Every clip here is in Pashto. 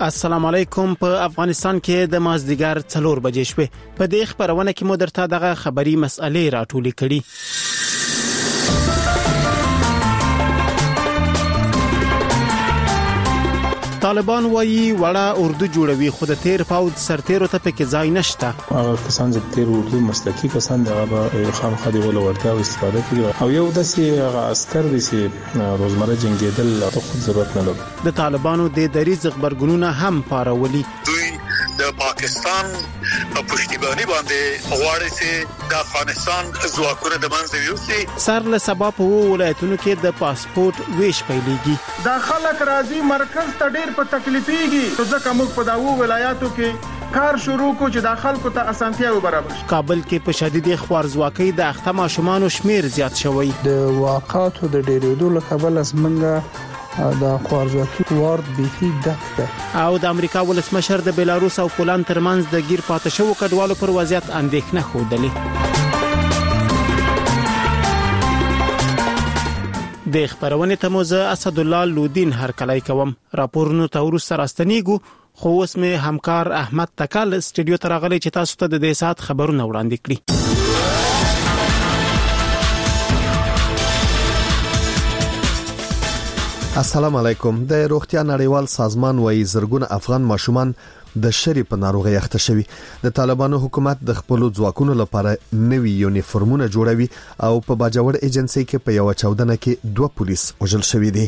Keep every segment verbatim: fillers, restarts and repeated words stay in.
السلام علیکم. په افغانستان کې د مازدیګر څلور بجې شوې. په دې خبرونه کې مو درته دغه خبري مسئلې راټولې کړي. طالبان وایي وړه اردو جوړوي خو د تیر پاود سرتیرو ته پکې ځای نشته. هغه کسان چې تیر اردو مسلکي کسان دغه خامخا دی ول ورته استفاده کوي او یو داسې هغه عسكر دي چې روزمره جنگیدل ته خود ضرورت نه لري. د طالبانو د دریځ خبرګونونه هم پارولي. دوی د پاکستان په پښتیبانی باندې غواړي چې د افغانستان ځواکونه د منځ یوسي. سر له سبا په ولایتونو کې د پاسپورت ویش پیلېږي. دا خلک راځي مرکز ته ډېر په تکلیفيږي ځکه موږ په داوو ولایاتو کې کار شروع کو چې د خلکو ته اسانتیا برابر شي. کابل کې په شدید خوارزواکۍ د اخته ماشومان شمیر زیات شوی. د واقعاتو د ډېرېدو له کبله زمونږه د خوارزواکۍ وارد بيخي ډک ده. او د امریکا ولسمشر د بلاروس او پولند ترمنځ د گیر پاتې شوو کډوالو پر وضعیت اندېښنه خوده. د خبرونه تموزه اسد الله لودین هر کلای کوم. راپورونو ته ورسره راستنیګو خو اوس مې همکار احمد تکل سټډیو ته راغلی چې تاسو ته د دې سات خبرونه وړاندې کړي. السلام علیکم. د روغتیا نړیوال سازمان وايي زرګونه افغان ماشومان د شری په ناروغي اخته شوي. د طالبانو حکومت د خپل ځواکونو لپاره نوي یونیفورمونه جوړوي او په باجوړ ایجنسی کې په یو چاودنه کې دوه پولیس وژل شوي دي.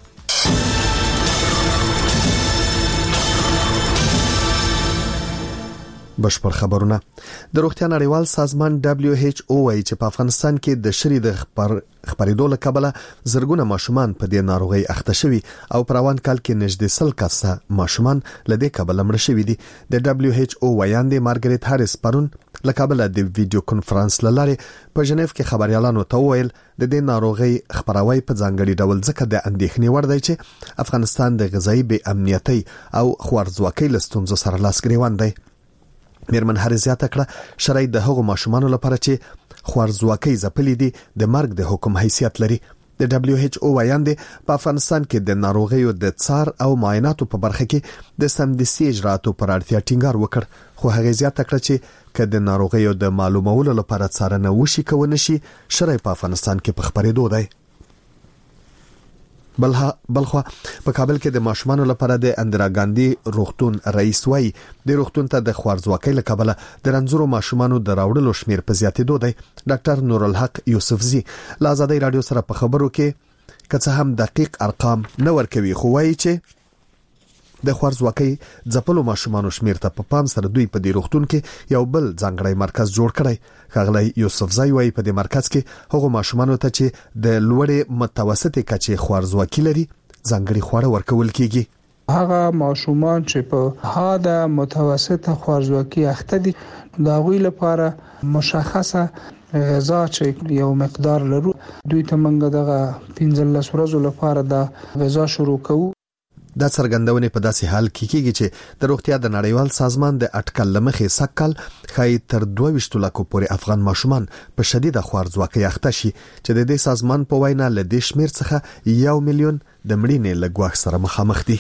بشپړ خبرونه. د روغتیا نړیوال سازمان دبليو ایچ او وايي چې په افغانستان کې د شری د خبر خبرېدو له کبله زرګونه ماشومان په دې ناروغي اخته شوي او په روان کال کې نږدې سل کسه ماشومان له دې کبله مړ شوي دي. د دبليو ایچ او ویاندې مارګریټ هاریس پرون له کبله د ویډیو کانفرنس لاره په ژنیف کې خبريالانو ته وویل د دې ناروغي خبروي په ځانګړي ډول ځکه د اندېښنې وړ دی چې افغانستان د غذایی بې امنیتۍ او خوارزواکۍ له ستونزو سره لاس ګریوان دی. میرمن هر زیاته کړه شرعي د هغو ماشومانو لپاره چې خوارزواکۍ ځپلې دي د مرګ د حکم حیثیت لري. د دبليو ایچ او ویاندې په افغانستان کې د ناروغیو د څار او معایناتو په برخه کې د سمدستي اجراتو پر اړتیا ټینګار وکړ خو هغه زیاته کړه چې کله د ناروغیو د معلومولو لپاره څارنه وشي کوي شي شرعي په افغانستان کې په خبرېدو دی. بلها بلخوا په کابل کې د ماشومانو لپاره د اندرا ګاندی روغتون رئیس وای د روغتون ته د خوارزواکۍ له کبله د رنځورو ماشومانو د راوړلو شمیر په زیاتېدو دی. ډاکټر نور الحق یوسفزی له آزادۍ رادیو سره په خبرو کې کڅه هم دقیق ارقام نه ورکوي خو وایي چې د خوارزواکۍ ځپلو ماشومانو شمیر ته په پام سره دوی په دې روغتون کې یو بل ځانګړی مرکز جوړ کړی. ښاغلی یوسفزی وایي په دې مرکز کې هغو ماشومانو ته چې د لوړې متوسطې کچې خوارزواکۍ لري ځانګړي خواړه ورکول کیږي. هغه ماشومان چې په حاده متوسطه خوارزواکۍ اخته دي د هغوی لپاره مشخصه غذا چې یو مقدار لرو دوی ته موږ دغه پنځلس ورځې لپاره د غذا شروع کوو. دا څرګندونه په داسې حال کې کیږي چې د روغتیا د نړیوال سازمان د اټکل لمخې سکل خای تر دوه ویشت لکو پورې افغان ماشومان په شدیده خوارزواکۍ اخته شي چې د دې سازمان په وینا له دې شمیر څخه یو میلیون د مړینې له ګواښ سره مخامخ دي.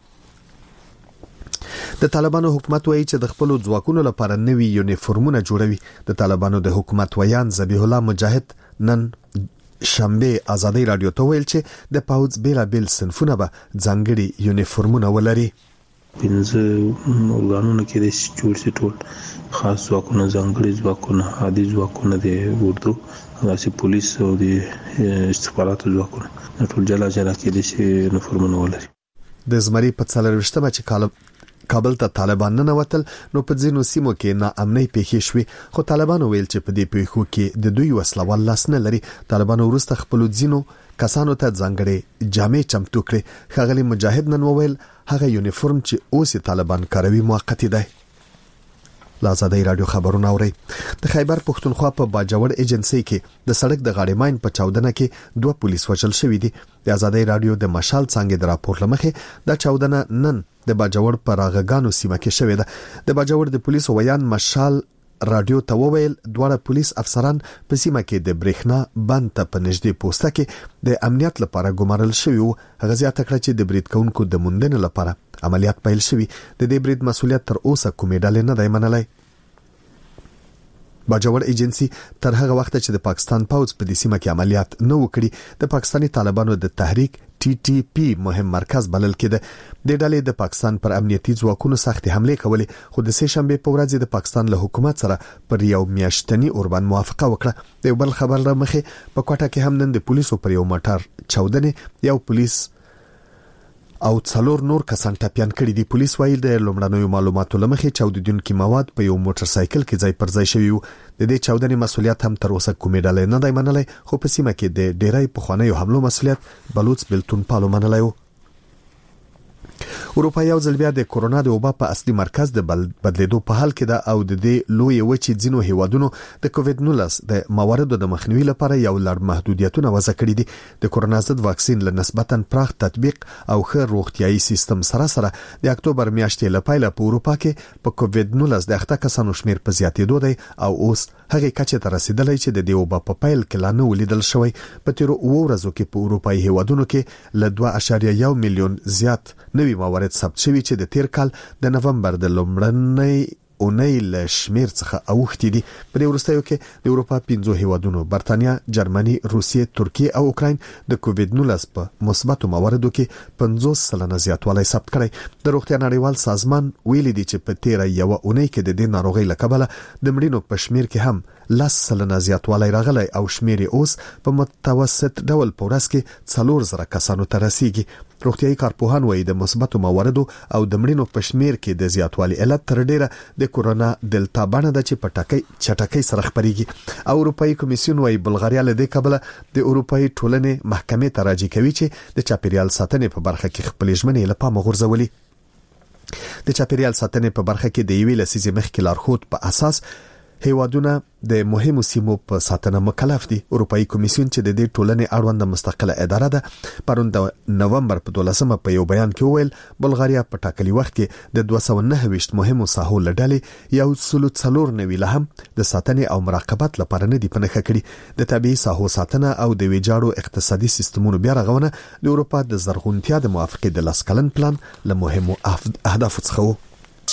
د طالبانو حکومت وایي چې د خپل ځواکونو لپاره نوي یونیفورمونه جوړوي. د طالبانو د حکومت ویان ذبیح الله مجاهد نن شنبه آزادۍ رادیو ته ویل چې د پاوز بیلا بیل صنفونه به ځانګړي یونیفورمونه ولري. پنځه اورګانونو کې د جوړ شي ټول خاص ځواکونه ځانګړي ځواکونه عادي ځواکونه د اردو داسې پولیس او د استخباراتو ځواکونه ټول جلا جلا کې د یونیفورمونه ولري. د زمري په څلرويشتمه چې کال کابل ته طالبان نه وتل نو په ځینو سیمو کې ناامنۍ پیښې شوې خو طالبانو ویل چې په دې پیښو کې د دوی وسله وال لاس نه لري. طالبانو وروسته خپل ځینو کسانو ته ځانګړي جامې چمتو کړې. ښاغلی مجاهد نن وویل هغه یونیفورم چې اوس طالبان کاروي موقتی دی. لازادۍ رادیو خبرونه اوري. د خیبر پښتونخوا په باجوړ ایجنسی کې د سړک د غاړې ماین په چاودنه کې دوه پولیس وژل شوي دي. د آزادۍ رادیو د مشال څنګه د راپور لمخې د چاودنه نن د باجوړ پر راغګانو سیمه کې شوې ده. د باجوړ د پولیسو ویان مشال رادیو ته وویل دواړه پولیس افسران په سیمه کې د برېښنا بند ته په نږدې پوسټه کې د امنیت لپاره ګمارل شوی وو. هغه زیاته کړه چې د برید کوونکو د موندنې لپاره عملیات پیل شوی. د دې برید مسؤلیت تر اوسه کومې ډلې نه دی منلی. باجوړ ایجنسی تر هغه وخت چې د پاکستان پوځ په دې سیمه کې عملیات نه وکړي د پاکستاني طالبانو د تحریک ټي ټي پی مهم مرکز بلل کېده. د ډلې د پاکستان پر امنیتي ځواکونو سختې حمله کولې خو د سه شنبه په ورځ د پاکستان له حکومت سره پر یو میاشتنی اوربان موافقه وکړه. د بل خبر را مخې په کوټه کې هم نن د پولیسو پر یو موټر چاودنې یو پولیس او څلور نور کسان ټپيان کړي دي. پولیس وایي د لومړنیو معلوماتو لمخې چاودیدونکو مواد په یو موټر سایکل کې ځای پر ځای شوی وو. د دې چاودنې مسؤلیت هم تر اوسه کومې ډلې نه دی منلی خو په سیمه کې د ډیری پخوانیو حملو مسؤلیت بلوچ بلتون پالو منلی وو. اروپا یو ځل بیا د کورونا د وبا په اصلي مرکز د بدلیدو په حال کې ده او د دې لوی وچې ځینو هیوادونو د کووډ نولس د مواردو د مخنیوي لپاره یو لړ محدودیتونه وضع کړي دي. د کورونا ضد واکسین له نسبتاً پراخ تطبیق او ښه روغتيایي سیستم سره سره د اکتوبر میاشتې لپاره په اروپا کې په کووډ نولس د اخته کسانو شمیر په زیاتېدو دی او اوس هغه کچه ته رسیدلی چې د دې وبا په پیل کې لا نه ولیدل شوی. په تیرو اوو ورځو کې په اروپایي هیوادونو کې له دوه اعشاریه یو میلیون زیات نوي موارد ثبت شوي چې د تیر کال د نومبر د لومړنۍ اونۍ له شمیر څخه اوښتي دي. په دې وروستیو کې د اروپا پنځو هیوادونو برتانیا، جرمني، روسیې، ترکیه او اوکراین د کووډ نولس په مثبتو مواردو کې پنځوس سلنه زیاتوالی ثبت کړی. د روغتیا نړیوال سازمان ویلي دی چې په تیره یو اونۍ کې د دې ناروغۍ له کبله د مړینو په شمیر کې هم لس سلنه زیاتوالی راغلی او شمیر اوس په متوسط ډول په ورځ کې څلور زره کسانو ته رسیږي. روغتيایي کارپوهان وایي د مثبتو مواردو او د مړینو په شمیر کې د زیاتوالي علت تر ډیره د کورونا دلتا بڼه ده چې په ټاکي چټکۍ سره خپريږي. او اروپאי کمیسیون وایي بلغاریا له دې کبله د اروپאי ټولنې محکمې ته راجع کوي چې د چاپیریال ساتنې په برخه کې خپل ژمنې له پامه غورځولي. د چاپیریال ساتنې په برخه کې د یوې لسیزې مخکې لارښود په اساس هیوادونه د مهمو سیمو په ساتنه مکلف دي. اروپאי کمیسیون چې د دې ټولنې اړوند مستقله اداره ده پرون د نومبر په دولسمه په یو بیان کې وویل بلغاریا په ټاکلي وخت کې د دوه سوه نهه ویشت مهمو ساحو لړلې یو سلو څلور نوي له هم د ساتنې او مراقبت لپاره نه دي پنهخه کړي. د طبيعي ساحو ساتنه او د ویجاړو اقتصادي سیستمونو بیا رغونه د اروپا د زرغونتیا د موافقې د لاس کلن پلان له مهمو اهدافو څخه وو.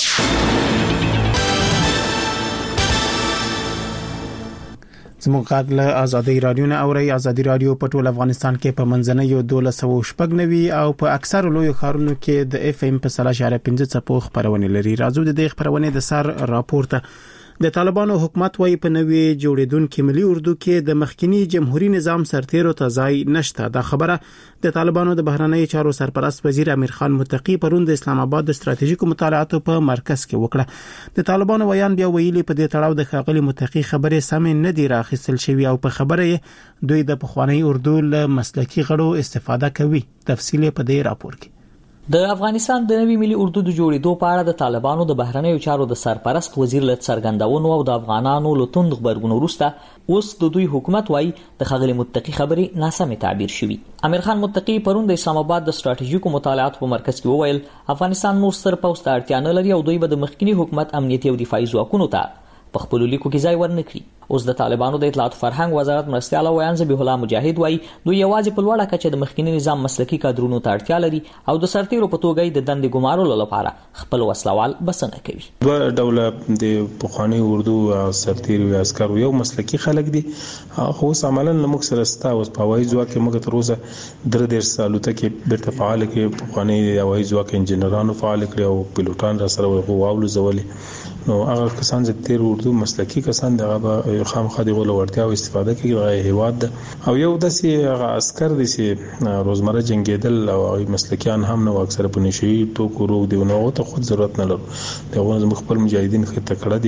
زموږ غږ له ازادي رادیو نه اوري. ازادي رادیو په ټول افغانستان کې په منځنۍ دولس او شپږ نوي او په اکثر لوی ښارونو کې د اف ام په سلا اشاره پنځه څپو خبرونه لري. راځو د دې خبرونه د سر راپورته. د طالبانو حکومت وايي په نوې جوړیدونکو ملي اردو کې د مخکنی جمهوریت نظام سرتیرو ته ځای نشته. دا خبره د طالبانو د بهرنی چارو سرپرست وزیر امیر خان متقی پرون د اسلام آباد د ستراتیژیکو مطالعاتو په مرکز کې وکړه. د طالبانو ویان بیا ویلي په دې تړاو د ښاغلي متقی خبره سم نه دی راخیستل شوی او په خبره دوی د پخوانی اردو له مسلکی غړو استفاده کوي. تفصیل په دې راپور کې. د افغانستان د نوي ملي اردو د جوړېدو په اړه د طالبانو د بهرنیو چارو د سرپرست وزیر له څرګندونو او د افغانانو له توند خبرګون وروسته اوس د دوی حکومت وايي د ښاغلي متقی خبرې ناسمه تعبیر شوی. امیر خان متقی پرون د اسلام آباد د ستراتیژیکو مطالعاتو په مرکز کې وویل افغانستان نور ستر پوځ ته اړتیا نه لري او دوی به د مخکنی حکومت امنیتي او دفاعي ځواکونو ته په خپل لیکو کې ځای ورنکړي. اوس د طالبانو د اطلاعات فرهنګ وزارت مرستيال ویان ذبیح الله مجاهد وايي دوی یوازې په لوړه کچه د مخکنی نظام مسلکی کادرونو ته اړتیا لري او د سرتیرو په توګه د دندې ګمارلو لپاره خپل وسلوال بسنه کوي. دوه ډوله د پخوانی اردو سرتیر او عسكر یو مسلکی خلک دي خو عملاً موږ سره ستا اوس په وایي ځواک کې موږ تر اوسه درې ډیر سالو ته کې بیرته فعال کې پخوانی وایي ځواک انجنیرانو فعال کړي او پیلوټان را سره وواولو زولې نو هغه کسان چې تیر اردو مسلکی کسان دغه خامخا دی غوړ ورتیا او استفاده کوي د هیواد او یو داسې هغه عسكر دي چې روزمره جنگیدل او مسلکیان هم نو اکثر په نشي توکو روغ دی نو ته خود ضرورت نه لرو دغه زموږ خپل مجاهدین خې تکړه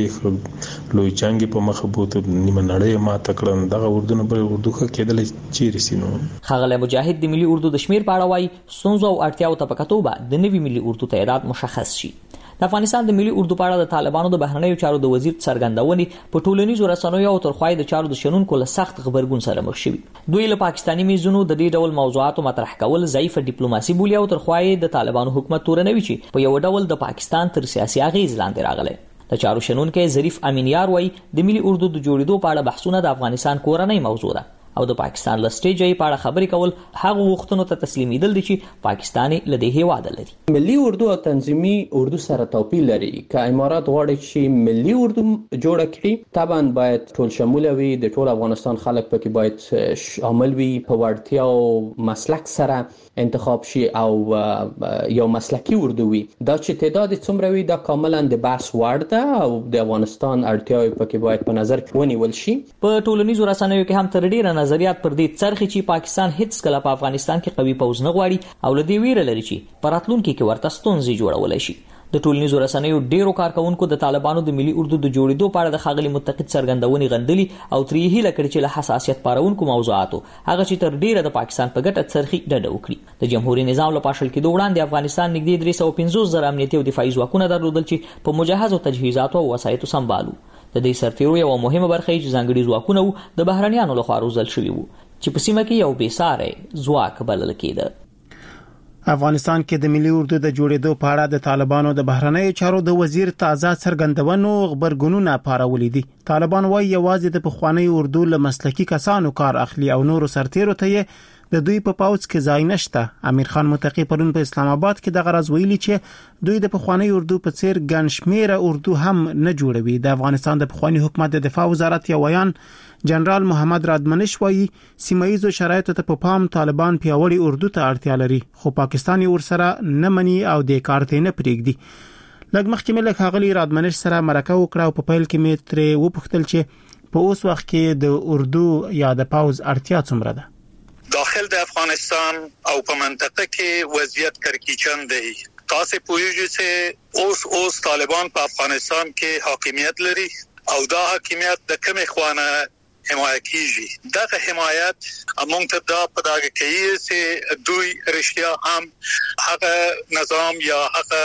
دي لوی جنگ په مخ بوت نیمه نړۍ ما تکړه دغه اردو نه پر اردو کېدل چې رسینو. خغله مجاهد د ملي اردو د شمیر په اړه وايي سونزو او اړتیاو ته پکاتوبه د نوي ملي اردو تعداد مشخص شي. د افغانستان د ملي اردو په اړه د طالبانو د بهرنیو چارو د وزیر څرګندونې په ټولنیزو رسنیو او ترخوای د چارو د شنونکو له سخت خبرګون سره مخ شوي. دوی له پاکستاني میزونو د دې ډول موضوعاتو مطرح کول ضعیفه ډیپلوماسي بولي او ترخوای د طالبانو حکومت تورنوي چې په یو ډول د پاکستان تر سیاسي اغیز لاندې راغلی. د چارو شنونکو ظریف امینیار وایي د ملي اردو د جوړېدو په اړه بحثونه د افغانستان کورنۍ موضوع ده او د پاکستان له سټیجې په اړه خبرې کول هغه وختونو ته تسلیمیدل دي چې پاکستاني له دې هیواده لري. ملي اردو او تنظیمي اردو سره توپیر لري. که امارات غواړي چې ملي اردو جوړ کړي طبعا باید ټول شمول وي، د ټول افغانستان خلک پکې باید شامل وي، په وړتیا او مسلک سره انتخاب شي او یو مسلکی اردو وي. دا چې تعداد څومره وي دا کاملا د بحث وړ ده او د افغانستان اړتیاوې پکې باید په نظر کې ونیول شي. په ټولنیزو رسنیو کې هم تر ډیره نظریات پر دې څرخي چې پاکستان هیڅ کله په افغانستان کې قوي پوځ نه غواړي او لدی ویره لري چې په راتلونکي کې ورته ستونزې جوړولای شي. د ټولنیزو رسنیو ډیرو کارکونکو د طالبانو د ملي اردو د جوړېدو په اړه د ښاغلي متقد څرګندونې غندلي او ترې هیله کړې چې له حساسیت پارونکو موضوعاتو هغه چې تر ډیره د پاکستان په ګټه څرخي ډډه وکړي. د جمهوریت نظام له پاشل کېدو وړاندې افغانستان نږدې درې سوه پنځوس زره امنیتي او دفاعي ځواکونه درلودل چې په مجهزو تجهیزاتو او وسایطو سمبالو. د دې سرتیرو یو مهمه برخه چې ځانګړي ځواکونه د بهرنیانو لخوا روزل شوي وو چې په سیمه کې یو بېساری ځواک بلل کېده. افغانستان کې د ملي اردو د جوړېدو په اړه د طالبانو د بهرنیو چارو د وزیر تازه څرګندونو خبرګونونه پارولې دي. طالبان وايي یوازې د پخوانی اردو له مسلکی کسانو کار اخلي او نور سرتیرو ته د دوی په پاوڅ کې ځای نشته. امیر خان متقی پرون په اسلام آباد کې د غرض ویلي چې دوی د پخوانی اردو په څیر ګڼ شمېره اردو هم نه جوړوي. د افغانستان د پخوانی حکومت د دفاع وزارت یو ویان جنرال محمد رادمنش وایي سیمایي شرایطو ته په پام طالبان پیاوړي اردو ته اړتیا لري خو پاکستاني ورسره نه مني او د کارته نه پریږدي. لږ مخکې ملک هغلی رادمنش سره مرکه وکړه او په پیل کې مې ترې وپوښتل چې په اوس وخت کې د اردو یا د پاوز اړتیا څومره ده. داخل د افغانستان او په منطقه کې وضعیت کړکېچن دی. تاسو پوهیږئ چې اوس اوس طالبان په افغانستان کې حاکمیت لري او دا حاکمیت د کومې خوانه حمایت کیږي. دغه حمایت موږ ته دا پداګه کوي چې دوی رښتیا هم هغه نظام یا هغه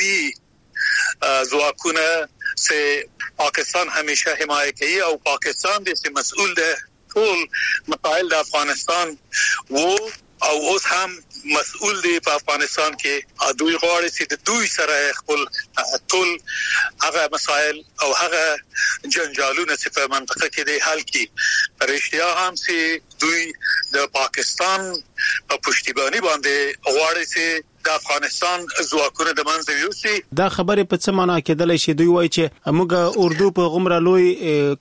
قوي ځواکونه چې پاکستان همیشه حمایت کوي او پاکستان دې مسؤل ده ټول مسائل د افغانستان وو او اوس هم مسؤل دی په افغانستان کې. دوی غواړي چې د دوی سره خپل ټول هغه مسائل او هغه جنجالونه چې په منطقه کې دی حل کړي. رښتیا هم چې دوی د پاکستان په پشتیبانی باندې غواړي چې د افغانستان ځواکونه د منځ یوسي. دا خبره په څه معنا کېدلای شي؟ دوی وایي چې موږ اردو په غمره لوی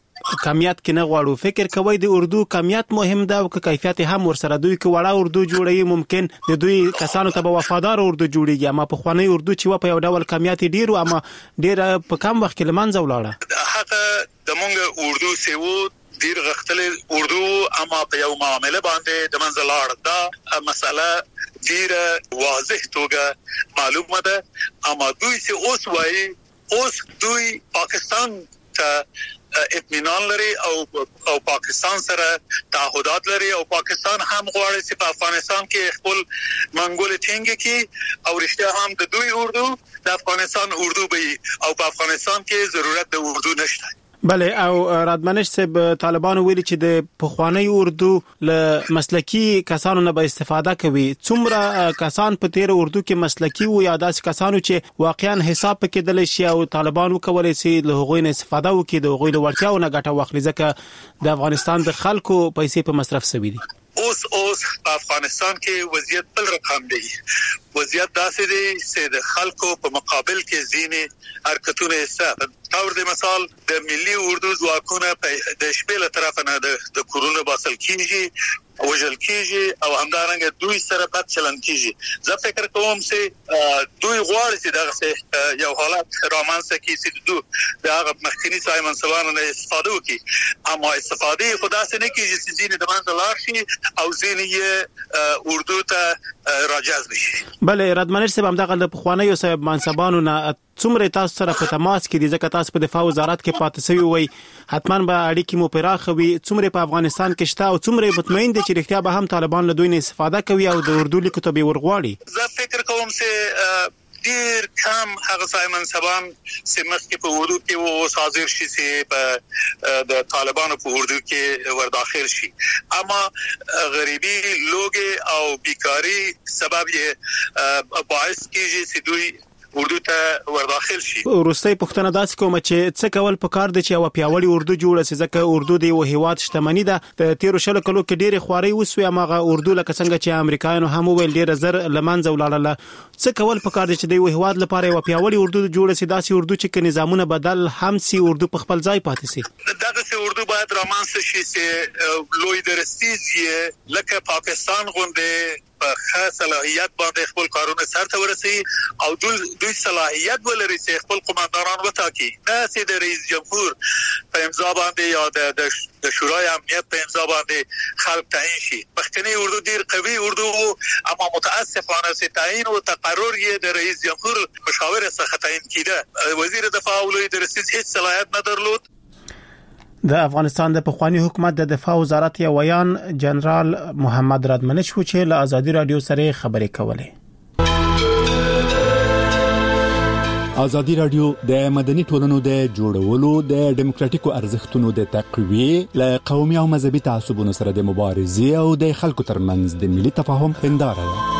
کمیت کې نه غواړو. فکر کوي د اردو کمیت مهم ده او کیفیت هم ورسره. دوی کې وړه اردو جوړي ممکن د دوی کسانو ته به وفادار اردو جوړيږي اما په خوانی اردو چې و په یو ډول کمیت ډیرو اما ډیر په کم وخت کې لمنځه ولاړه. هغه د مونږ اردو سیو ډیر غختل اردو اما په یو معاملې باندې د منځ لاړ. دا مسله ډیر واضح توګه معلومه ده اما دوی چې اوس وایي اوس دوی پاکستان ته اطمینان لري او او پاکستان سره تعهدات لري او پاکستان هم غواړي چې په افغانستان کې خپل منګول ټینګ کړي او رښتیا هم د دوی اردو د افغانستان اردو به او په افغانستان کې ضرورت د اردو نشته. بله او رادمنش صاحب طالبانو ویلي چې د پخوانی اردو له مسلکی کسانو نه به استفاده کوي. څومره کسان په تیر اردو کې مسلکی وو یا داسې کسانو چې واقعا حساب پکېدل شي او طالبانو کولای شي له هغوی نه استفاده وکړي د هغوی له وړتیاو نه ګټه واخلي ځکه د افغانستان د خلکو پیسې په مصرف شوي دي. اوس اوس په افغانستان کې وضعیت بل رقم دی. وضعیت داسې دی چې د خلکو په مقابل کې ځینې حرکتونه حساب تور د مثال د ملي اردو ځواکونه په د شپې له طرف نه د کورونو باسل کیږي وجل کیږي او همدارنګه دوی سره بد چلن کیږي. زه فکر کوم چې دوی غواړي چې دغه یو حالت رامنځته کړي چې دوی د هغه مخکنی سایمن سوانو نه استفاده وکړي اما استفاده خدا سره نه کیږي چې ځینې د منځ لار شي او ځینې اردو ته راجذب شي. بله رادمنش صاحب همدغه د پخوانیو صاحب منصبانو نه څومره تاسو سره په تماس کې دي ځکه تاسو په دفاع وزارت کې پاتې شوی وي حتما به اړیکې مو پراخوي. څومره په افغانستان کې شته او څومره مطمئن دي چې رښتیا به هم طالبان له دوی نه استفاده کوي او د اردو لیکو ته به ورغواړي؟ زه فکر کوم چې ډیر کم هغه سایمن سبان سیمخ کې په اردو کې وو حاضر شي چې په د طالبانو په اردو کې ور داخل شي اما غریبي لوګي او بیکاری سبب یې باعث کیږي چې دوی اردو ته ورداخل شي. وروستي پښتنه داسې کوم چې څه کول پکار دي چې یو پیاوړی اردو جوړ شي، ځکه اردو د یو هیواد شتمنۍ ده. د تیرو شلو کلو کې ډېری خواري وسوي، هغه اردو لکه څنګه چې امریکایانو هم ویل ډېر زر لمنځه ولاړله. څه کول پکار دي چې د یو هیواد لپاره یو پیاوړی اردو جوړ شي، داسې اردو چې نظامونه بدل هم سي، اردو په خپل ځای پاتې سي. دغه سي اردو باید رامنځته شي چې لوی درستیزي لکه پاکستان غونډه په خاص صلاحیت باندې خپل کارونه سرته ورسي او دوی صلاحیت ولري چې خپل قومندانان وټاکي، نه چې د رئیس جمهور په امضا باندې یا د شورای امنیت په امضا باندې خلک تعیین شي. پښتني اردو ډیر قوي اردو، اما متاسفانه چې تعیین او تقرر یې د رئیس جمهور مشاور څخه تعیین کیده. وزیر دفاع ولوی درستیز هیڅ صلاحیت نه درلود. د افغانستان د پخوانی حکومت د دفاع وزارت یو ویان جنرال محمد رادمنش و چې له ازادي رادیو سره خبرې کولې. ازادي رادیو د مدني ټولنو د جوړولو، د دیموکراتیکو ارزښتونو د تقویه، له قومي او مذهبي تعصبونو سره د مبارزې او د خلکو ترمنځ د ملي تفاهم هنداره ده.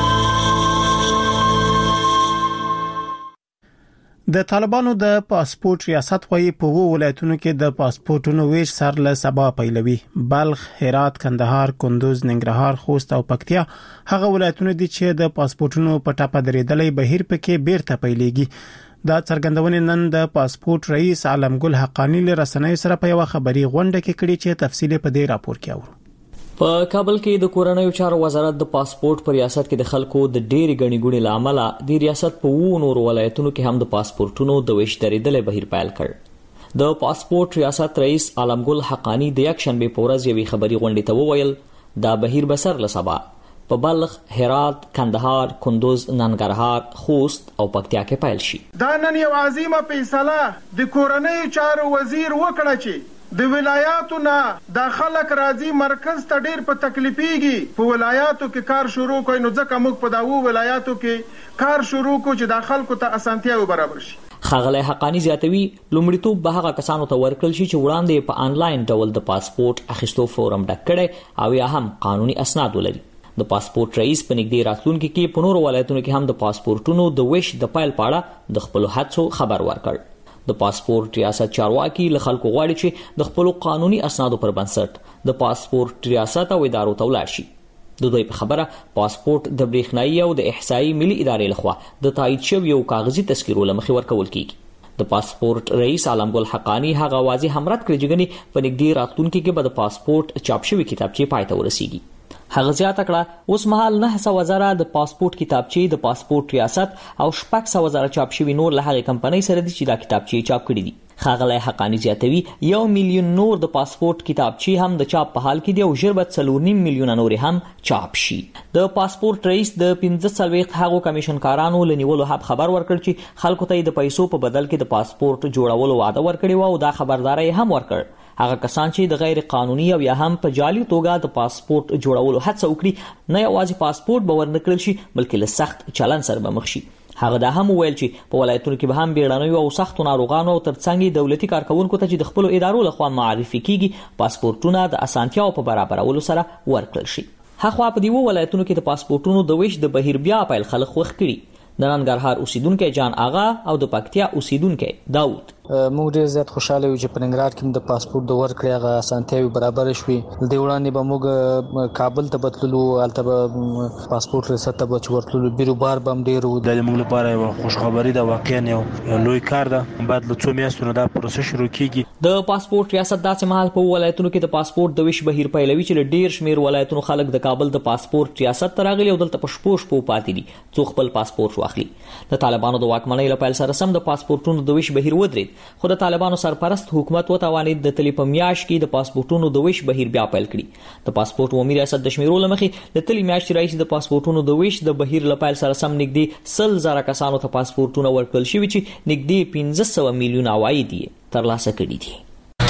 د طالبانو د پاسپورت ریاست وايي په وو ولایتونو کې د پاسپورتونو ویش سر له سبا پیلوي. بلخ، هرات، کندهار، کندوز، ننګرهار، خوست او پکتیا هغه ولایتونه دي چې د پاسپورتونو په ټاپه درېدلې بهیر پکې بیرته پیلېږي. دا څرګندونه نن د پاسپورت رئیس عالمګل حقانی له رسنیو سره په یو خبري غونډه کې کړې چې تفصیل په دې راپور کې اورو. په کابل کې د کورنیو چارو وزارت د پاسپورت په ریاست کې د خلکو د ډېری غني ګونې لامل د ریاست په وو نور ولایتونو کې هم د پاسپورتونو د ویش درېدلې بهیر پیل کړ. د پاسپورت ریاست رئیس عالمګل حقانی د یک شنبه په ورځ یوې خبري غونډې ته وویل دا بهیر بسر له سبا په بلخ، هرات، کندهار، کندوز، ننګرهار، خوست او پکتیا کې پیل شي. دا نن یو عظیمه فیصله د کورنیو چارو وزیر وکړه چې د ولایاتو نه د خلک راځي مرکز ته ډیر په تکلیفيږي. په ولایاتو کې کار شروع کوي، نو ځکه موږ په داوو ولایاتو کې کار شروع کو چې د خلکو ته اسانتیا برابر شي. ښاغلی حقانی زیاتوي لومړیتوب به هغه کسانو ته ورکړل شي چې وړاندې په آنلاین ډول د پاسپورت اخیستو فورم ډک کړي او یا هم قانوني اسناد ولري. د پاسپورت رئیس په نږدې راتلونکي کې په نورو ولایتونو کې هم د پاسپورتونو د ویش د پیل په اړه د خپلو هڅو خبر ورکړ. د پاسپورت ریاست چارواکي له خلکو غواړي چې د خپل قانوني اسنادو پر بنسټ د پاسپورت ریاست او ادارو ته ولاړ شي. د دوی په خبره پاسپورت د برېښنايي او د احصایي ملي ادارې لخوا د تایید شوی یو کاغذي تذکیرو لمخې ورکول کیږي. د پاسپورت رئیس عالمګل حقانی هغه واضح هم رد کړی چې ګنې په نږدې راتلونکي کې به د پاسپورت چاپ شوی کتابچې پای ته ورسیږي. هغه زیاته کړه اوس مهال نه سوه زره د پاسپورت کتابچې د پاسپورت ریاست او شپږ سوه زره چاپ شوي نور له هغې کمپنۍ سره دي چې دا کتابچې چاپ کړي دي. ښاغلی حقانی زیاتوي یو میلیون نور د پاسپورت کتابچې هم د چاپ په حال کې دي او ژر به څلور نیم میلیونه نورې هم چاپ شي. د پاسپورت رئیس د پنځه څلوېښت هغو کمیشنکارانو له نیولو هم خبر ورکړ چې خلکو ته یې د پیسو په بدل کې د پاسپورت جوړولو وعده ورکړې وه او دا خبرداری هم ورکړ. هغه کسان چې د غیر قانوني او یا هم په جعلي توګه د پاسپورت جوړولو هڅه وکړي نه یوازې پاسپورت به ورنکړل شي بلکې له سخت چلن سره به مخ شي. هغه دا هم ویل چې په ولایتونو کې به هم بیړنیو او سختو ناروغانو او ترڅنګ دولتي کارکونکو ته چې د خپلو ادارو لخوا معرفي کیږي پاسپورتونه د اسانتیاو په برابرولو سره ورکړل شي. هغه په دیو ولایتونو کې د پاسپورتونو د ویش د بهیر بیا پیل خلک خوښ کړي. د ننګرهار اوسیدونکو جان آغا او د پکتیا اوسیدونکو داوود موږ ډېر زیات خوشاله یو چې په ننګرهار کې د پاسپورت د ورکړې هغه اسانتیاوې برابر شوي. د وړاندې به موږ کابل ته بتللو، هلته به پاسپورت ریاست ته به ورتللو، بیروبار به هم ډېر و. دا زموږ لپاره یوه خوشخبري ده، واقعا یو لوی کار ده. باید له څو میاشتو نه دا پروسه شروع کیږي. د پاسپورت ریاست داسې مهال په ولایتونو کې د پاسپورت د ویش بهیر پیلوي چې له ډېر شمېر ولایتونو خلک د کابل د پاسپورت ریاست ته راغلي او دلته په شپو شپو پاتې دي څو خپل پاسپورت واخلي. د طالبانو د واکمنۍ له پیل سره سم د پاسپورتونو د ویش بهیر ودرېد، خو د طالبانو سرپرست حکومت وتوانید د تلی په میاشت کې د پاسپورتونو د ویش بهیر بیا پیل کړي. د پاسپورت عمومي ریاست د شمیرو لمخې د تلی میاشت راځي د پاسپورتونو د ویش د بهیر له پیل سره سم نږدې سل زره کسانو ته پاسپورتونه ورکړل شوي چې نږدې پنځه سوه میلیونه عواید یې ترلاسه کړي دي.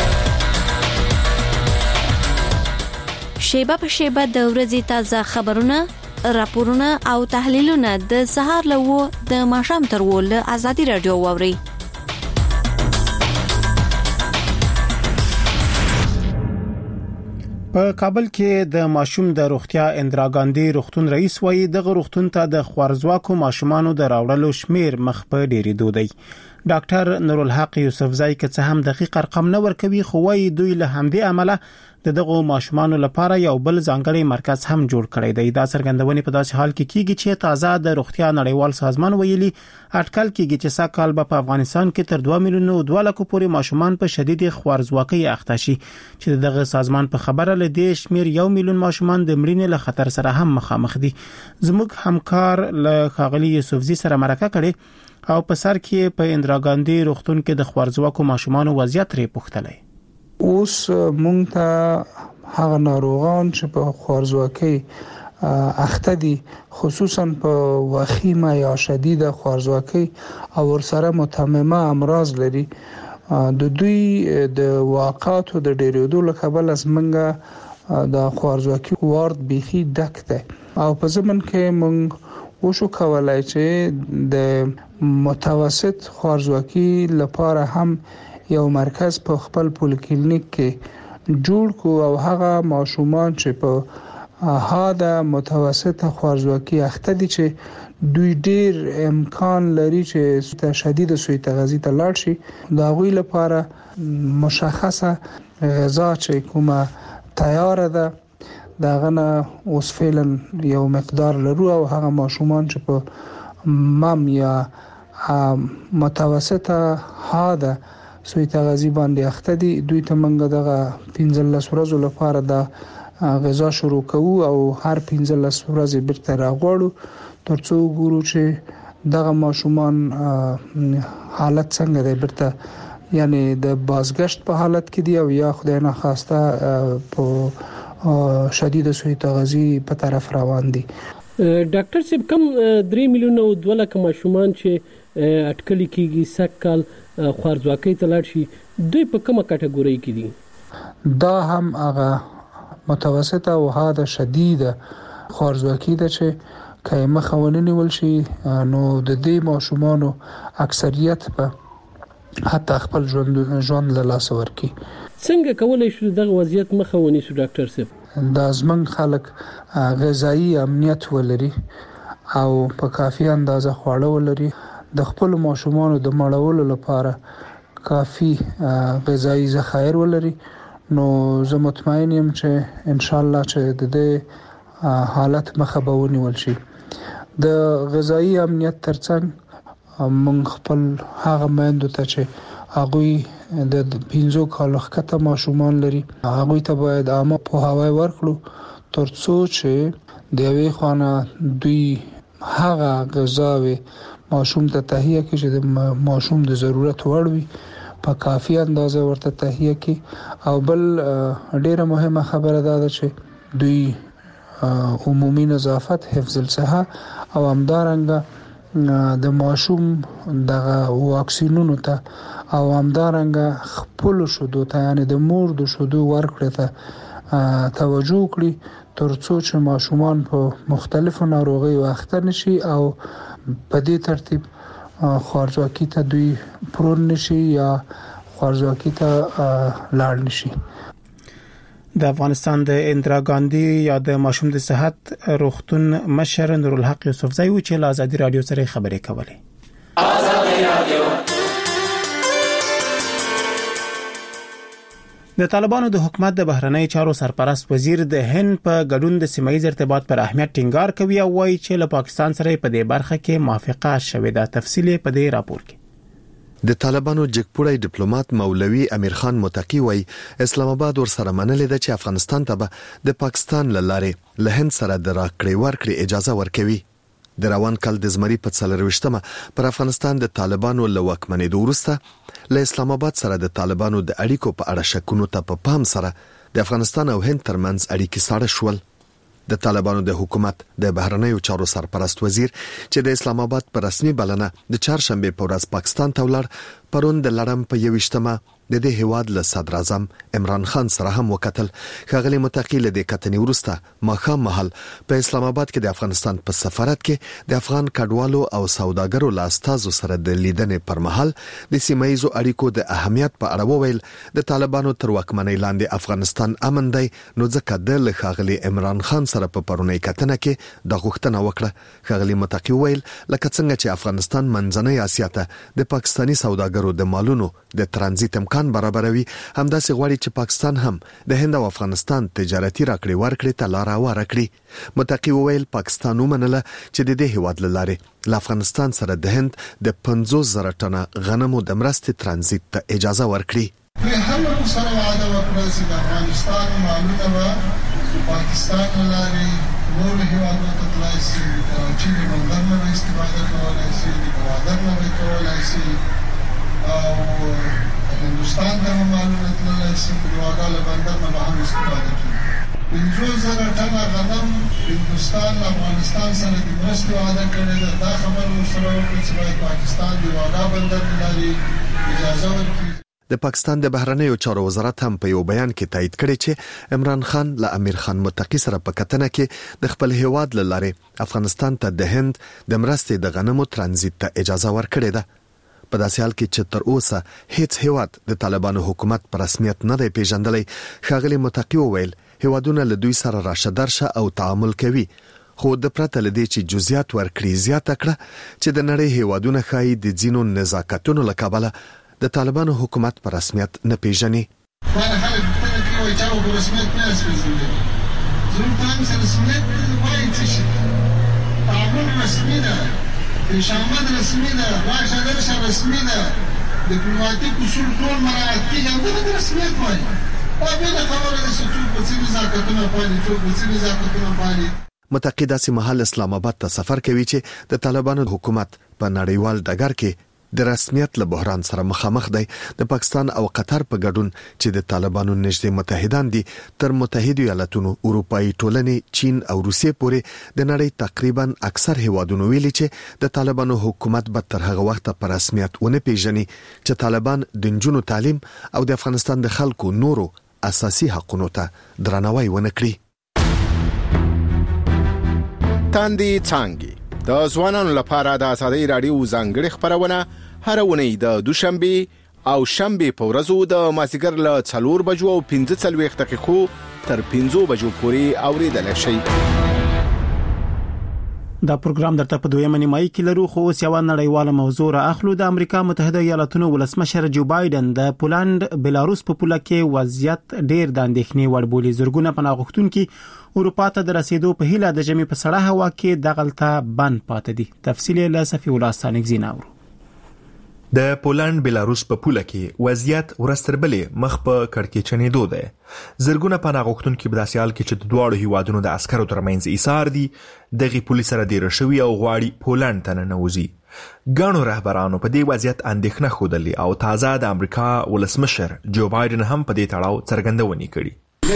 شیبه په شیبه د ورځې تازه خبرونه، راپورونه او تحلیلونه د سهار له وو د ماښام تر وو له ازادي رادیو واوري. په کابل کې د ماشوم د روغتیا اندرا ګاندی روغتون رئیس وایي د روغتون ته د خوارزواکو ماشومانو د راوړلو شمیر مخ په ډیریدو دی. ډاکټر نورالحق یوسفزای که څه هم دقیق رقم نه ورکوي خو وايي دوی له همدې عمله د دغه ماشومانو لپاره یو بل ځانګړی مرکز هم جوړ کړی دی. دا څرګندونه په داسې حال کې کیږي چې تازه د روغتیا نړیوال سازمان ویلي اټکل کیږي چې سږ کال په افغانستان کې تر دوه میلیونه دوه لک پورې ماشومان په شدید خوارزواکۍ اخته شي چې دغه سازمان په خبره لدی شمیر یو میلیون ماشومان د مړینې له خطر سره هم مخامخ دي. زموږ همکار له خاغلی یوسفزی سره مرکه کړي او په سر کې په اندرا ګاندی روغتون کې د خوارزواکو ماشومانو وضعیت لري پوښتلې. اوس مونږ ته هغه ناروغان چې په خوارزواکۍ اخته دي خصوصا په وخیمه یا شدیده خوارزواکۍ او ورسره متممه امراض لري د دوی د واقعاتو د ډیرېدو له کبل از منګه د خوارزواکۍ وارد بيخي ډک ده او په زمن کې مونږ وشو کولای چې د متوسط خوارزواکۍ لپاره هم یو مرکز په خپل پولیکلینیک کې جوړ کو او هغه ماشومان چې په هاده متوسط خوارزواکۍ اخته دي چې دوی ډیر امکان لري چې شدید سوء تغذیه ته لاړ شي دا غوي لپاره مشخصه غذا چې کومه تیار ده دا غنه اوس فعلا یو مقدار لرو او هغه ماشومان چې په مم یا متوسطه هاده سوی تغذیه باندې اخته دي دوی ته منګه دغه پنځلس ورځې لپاره د غذا شروع کوو او هر پنځلس ورځې بیرته راغړو ترڅو ګورو چې دغه ماشومان حالت څنګه دی بیرته یعنی د بازگشت په حالت کې دی او یا خدای نه خواسته په شدید سوی تغذیه په طرف روان دي. ډاکټر صاحب کوم درې میلیونه او دوه لک ماشومان چې اټکل کیږي سکل خوارزواکۍ ته لاړ شي دوی په کومه کټګوري کې دي؟ دا هم هغه متوسطه او هاده شدیده خوارزواکۍ ده چې کایمه خوننی ول شي نو د دې ماشومانو اکثریت په حتی خپل ژوند ژوند له لاس ورکی. څنګه کولای شو دغه وضعیت مخه ونیسو ډاکټر صاحب؟ دا زمنګ خلک غذایی امنیت ولري او په کافي اندازه خواړه ولري د خپل ماشومانو د مړولو لپاره کافي غذایی ذخایر ولري نو زه مطمئن یم چې ان شاء الله چې د دې حالت مخه به ونیول شي. د غذایی امنیت ترڅنګ موږ خپل هغه مېندو ته چې هغه د پنځو کالو ښکته ماشومان لري هغه ته باید عامه پوهاوی ورکړو ترڅو چې د یوې خانه دوی هغه غذاوي ماشوم ته تهیه کړي چې د ماشوم د ضرورت وړ وي په کافي اندازه ورته تهیه کړي او بل ډیره مهمه خبره ده چې دوی عمومي نظافت حفظ الصحه او همدارنګه د ماشوم دغه واکسینونو ته او همدارنګه خپل شودو ته یعنی د مور د شودو ورکړه ته توجه کړي ترڅو چې ماشومان په مختلفو ناروغیو اخته نشي او په دې ترتیب خوارزواکۍ ته دوی پرون نشي یا خوارزواکۍ ته لاړ نشي. د افغانستان د اندرا ګاندی یا د ماشوم د صحت روغتون مشر نورالحق یوسفزای و چې له ازادي رادیو سره خبرې کولې. ازادي رادیو د طالبانو د حکومت د بهرنی چارو سرپرست وزیر د هند په ګډون د سیمایي ارتباط پر اهمیت ټینګار کوي او وایي چې له پاکستان سره په دې برخه کې موافقه شوې ده. تفصیل په دې راپور کې د طالبانو جګپوړی ډیپلوماټ مولوی امیر خان متقی وایي اسلام آباد ورسره منلې ده چې افغانستان ته به د پاکستان لاره له هند سره د راکړې ورکړې اجازه ورکوي. د روان کال د زمري په څلرويشتمه پر افغانستان د طالبانو له واکمنېدو وروسته له اسلام آباد سره د طالبانو د اړیکو په اړه شکونو ته په پام سره د افغانستان او هند ترمنځ اړیکې ساړه شول. د طالبانو د حکومت د بهرنیو چارو سرپرست وزیر چې د اسلام آباد په رسمي بلنه د چهارشنبه په ورځ پاکستان ته ولاړ پرون د لړم په یوشتمه د دې هیواد له صدر اعظم عمران خان سره هم وکتل. ښاغلي متقی له دې کتنې وروسته ماښام مهال په اسلام آباد کې د افغانستان په سفارت کې د افغان کډوالو او سوداګرو له استازو سره د لیدنې پر مهال د سیمایي اړیکو د اهمیت په اړه وویل. د طالبانو تر واکمنۍ لاندې افغانستان امن دی، نو ځکه د له ښاغلي عمران خان سره په پرونی کتنه کې د غوښتنه وکړه. ښاغلي متقی وویل لکه څنګه چې افغانستان منځنۍ اسیا ته د پاکستاني سوداګرو د مالونو د ترانزیت امکان برابروي، همداسې غواړي چې پاکستان هم د هند او افغانستان تجارتي راکړې ورکړې ته لار هواره کړي. متقی وویل پاکستان ومنله چې د دې هیواد له لارې له افغانستان سره د هند د پنځوس زره ټنه غنمو د مرستې ترانزیت ته اجازه ورکړي. دوی هم سره وعده وکړه چې د افغانستان مالونه به پاکستان له لارې نورو هیوادونو ته تللی شي، د چین بندر نه به استفاده کولی شي، د ګوادر نه به کولی شي، او هندوستان ته مالونه تللی شي، د ګوادر له بندر نه به هم استفاده کړي. پنځوس زره ټنه غنم هندوستان له افغانستان سره د مرستې وعده کړې ده. دا خبره ورسره وکړه چې باید پاکستان د ګوادر بندر له لارې اجازه ورکړي. د پاکستان د بهرنیو چارو وزارت هم په یو بیان کې تایید کړی چې عمران خان له امیر خان متقی سره په کتنه کې د خپل هیواد له لارې افغانستان ته د هند د مرستې د غنمو ترانزیت ته اجازه ورکړې ده. په داسې حال کې چې تر اوسه هیڅ هیواد د طالبانو حکومت په رسمیت نه دی پیژندلی. ښاغلي متقی وویل هیوادونه له دوی سره راشه درشه او تعامل کوي، خو د پرته له دې چې جزئیات ورکړي زیاته کړه چې د نړۍ هیوادونه ښایي د ځینو نزاکتونو له کبله د طالبانو حکومت په رسمیت نه پیژني. باندې خلک پوښتنه کوي چې هغه په رسمیت نه پیژني. زموږ په هم رسمیت وایي چې تعامل رسمي ده، پیشامد رسمي ده، راشه درشه رسمي ده، ډیپلوماټیک اصول ټول مراعات کېږي، هغه د رسمیت وایي. دا بله خبره ده چې څوک په څه نزاکتونه پالي، څوک په څه نزاکتونه پالي. متقی داسې مهال اسلام آباد ته سفر کوي چې د طالبانو حکومت په نړیوال ډګر کې د رسمیت له بحران سره مخامخ دی. د پاکستان او قطر په ګډون چې د طالبانو نږدې متحدان دي، تر متحده ایالاتونو، اروپאי ټولنې، چین او روسیې پورې د نړۍ تقریبا اکثر هیوادونو ویلي چې د طالبانو حکومت به تر هغه وخت په رسمیت ونه پیژني چې طالبان د نجونو تعلیم او د افغانستان د خلکو نورو اساسي حقوقو ته درناوی ونه کړي. تاندې څانګې د ځوانانو لپاره د ازادي رادیو ځانګړي خبرونه هر ونی د دوشنبه او شنبه په ورځو د مازیګر له څلور بجو او پنځه څلوېښت دقیقو تر پنځو بجو پورې اوریدل شي. دا پروګرام درته په دویمه نیمایي کې لرو، خو اوس یو نړیواله موضوع را اخلو. د امریکا متحده ایالاتونو ولسمشر جو بایدن د پولند بیلاروس په پوله کې وضعیت ډیر د اندېښنې وړ بولي. زرګونه پناه غوښتونکي اروپا ته د رسیدو په هیله د جمی په سړه هوا کې دغلطه بند پاتې دي. تفصیل له صفی الله ستانک زیناورو. د پولند بیلاروس په پوله کې وضعیت ورستربلې مخ په کړکېچنې دوه ده. زرګونه پناه غوښتونکي په داسې حال کې چې د دواړو هیوادونو د عسکرو ترمنځ ایثار دي، دغه پولیس سره ډیر شوی او غواړي پولند ته ننوځي. ګڼو رهبرانو په دې وضعیت اندېښنه خوده او تازه د امریکا ولسمشر جو بایدن هم په دې تړاو څرګندونې کړې.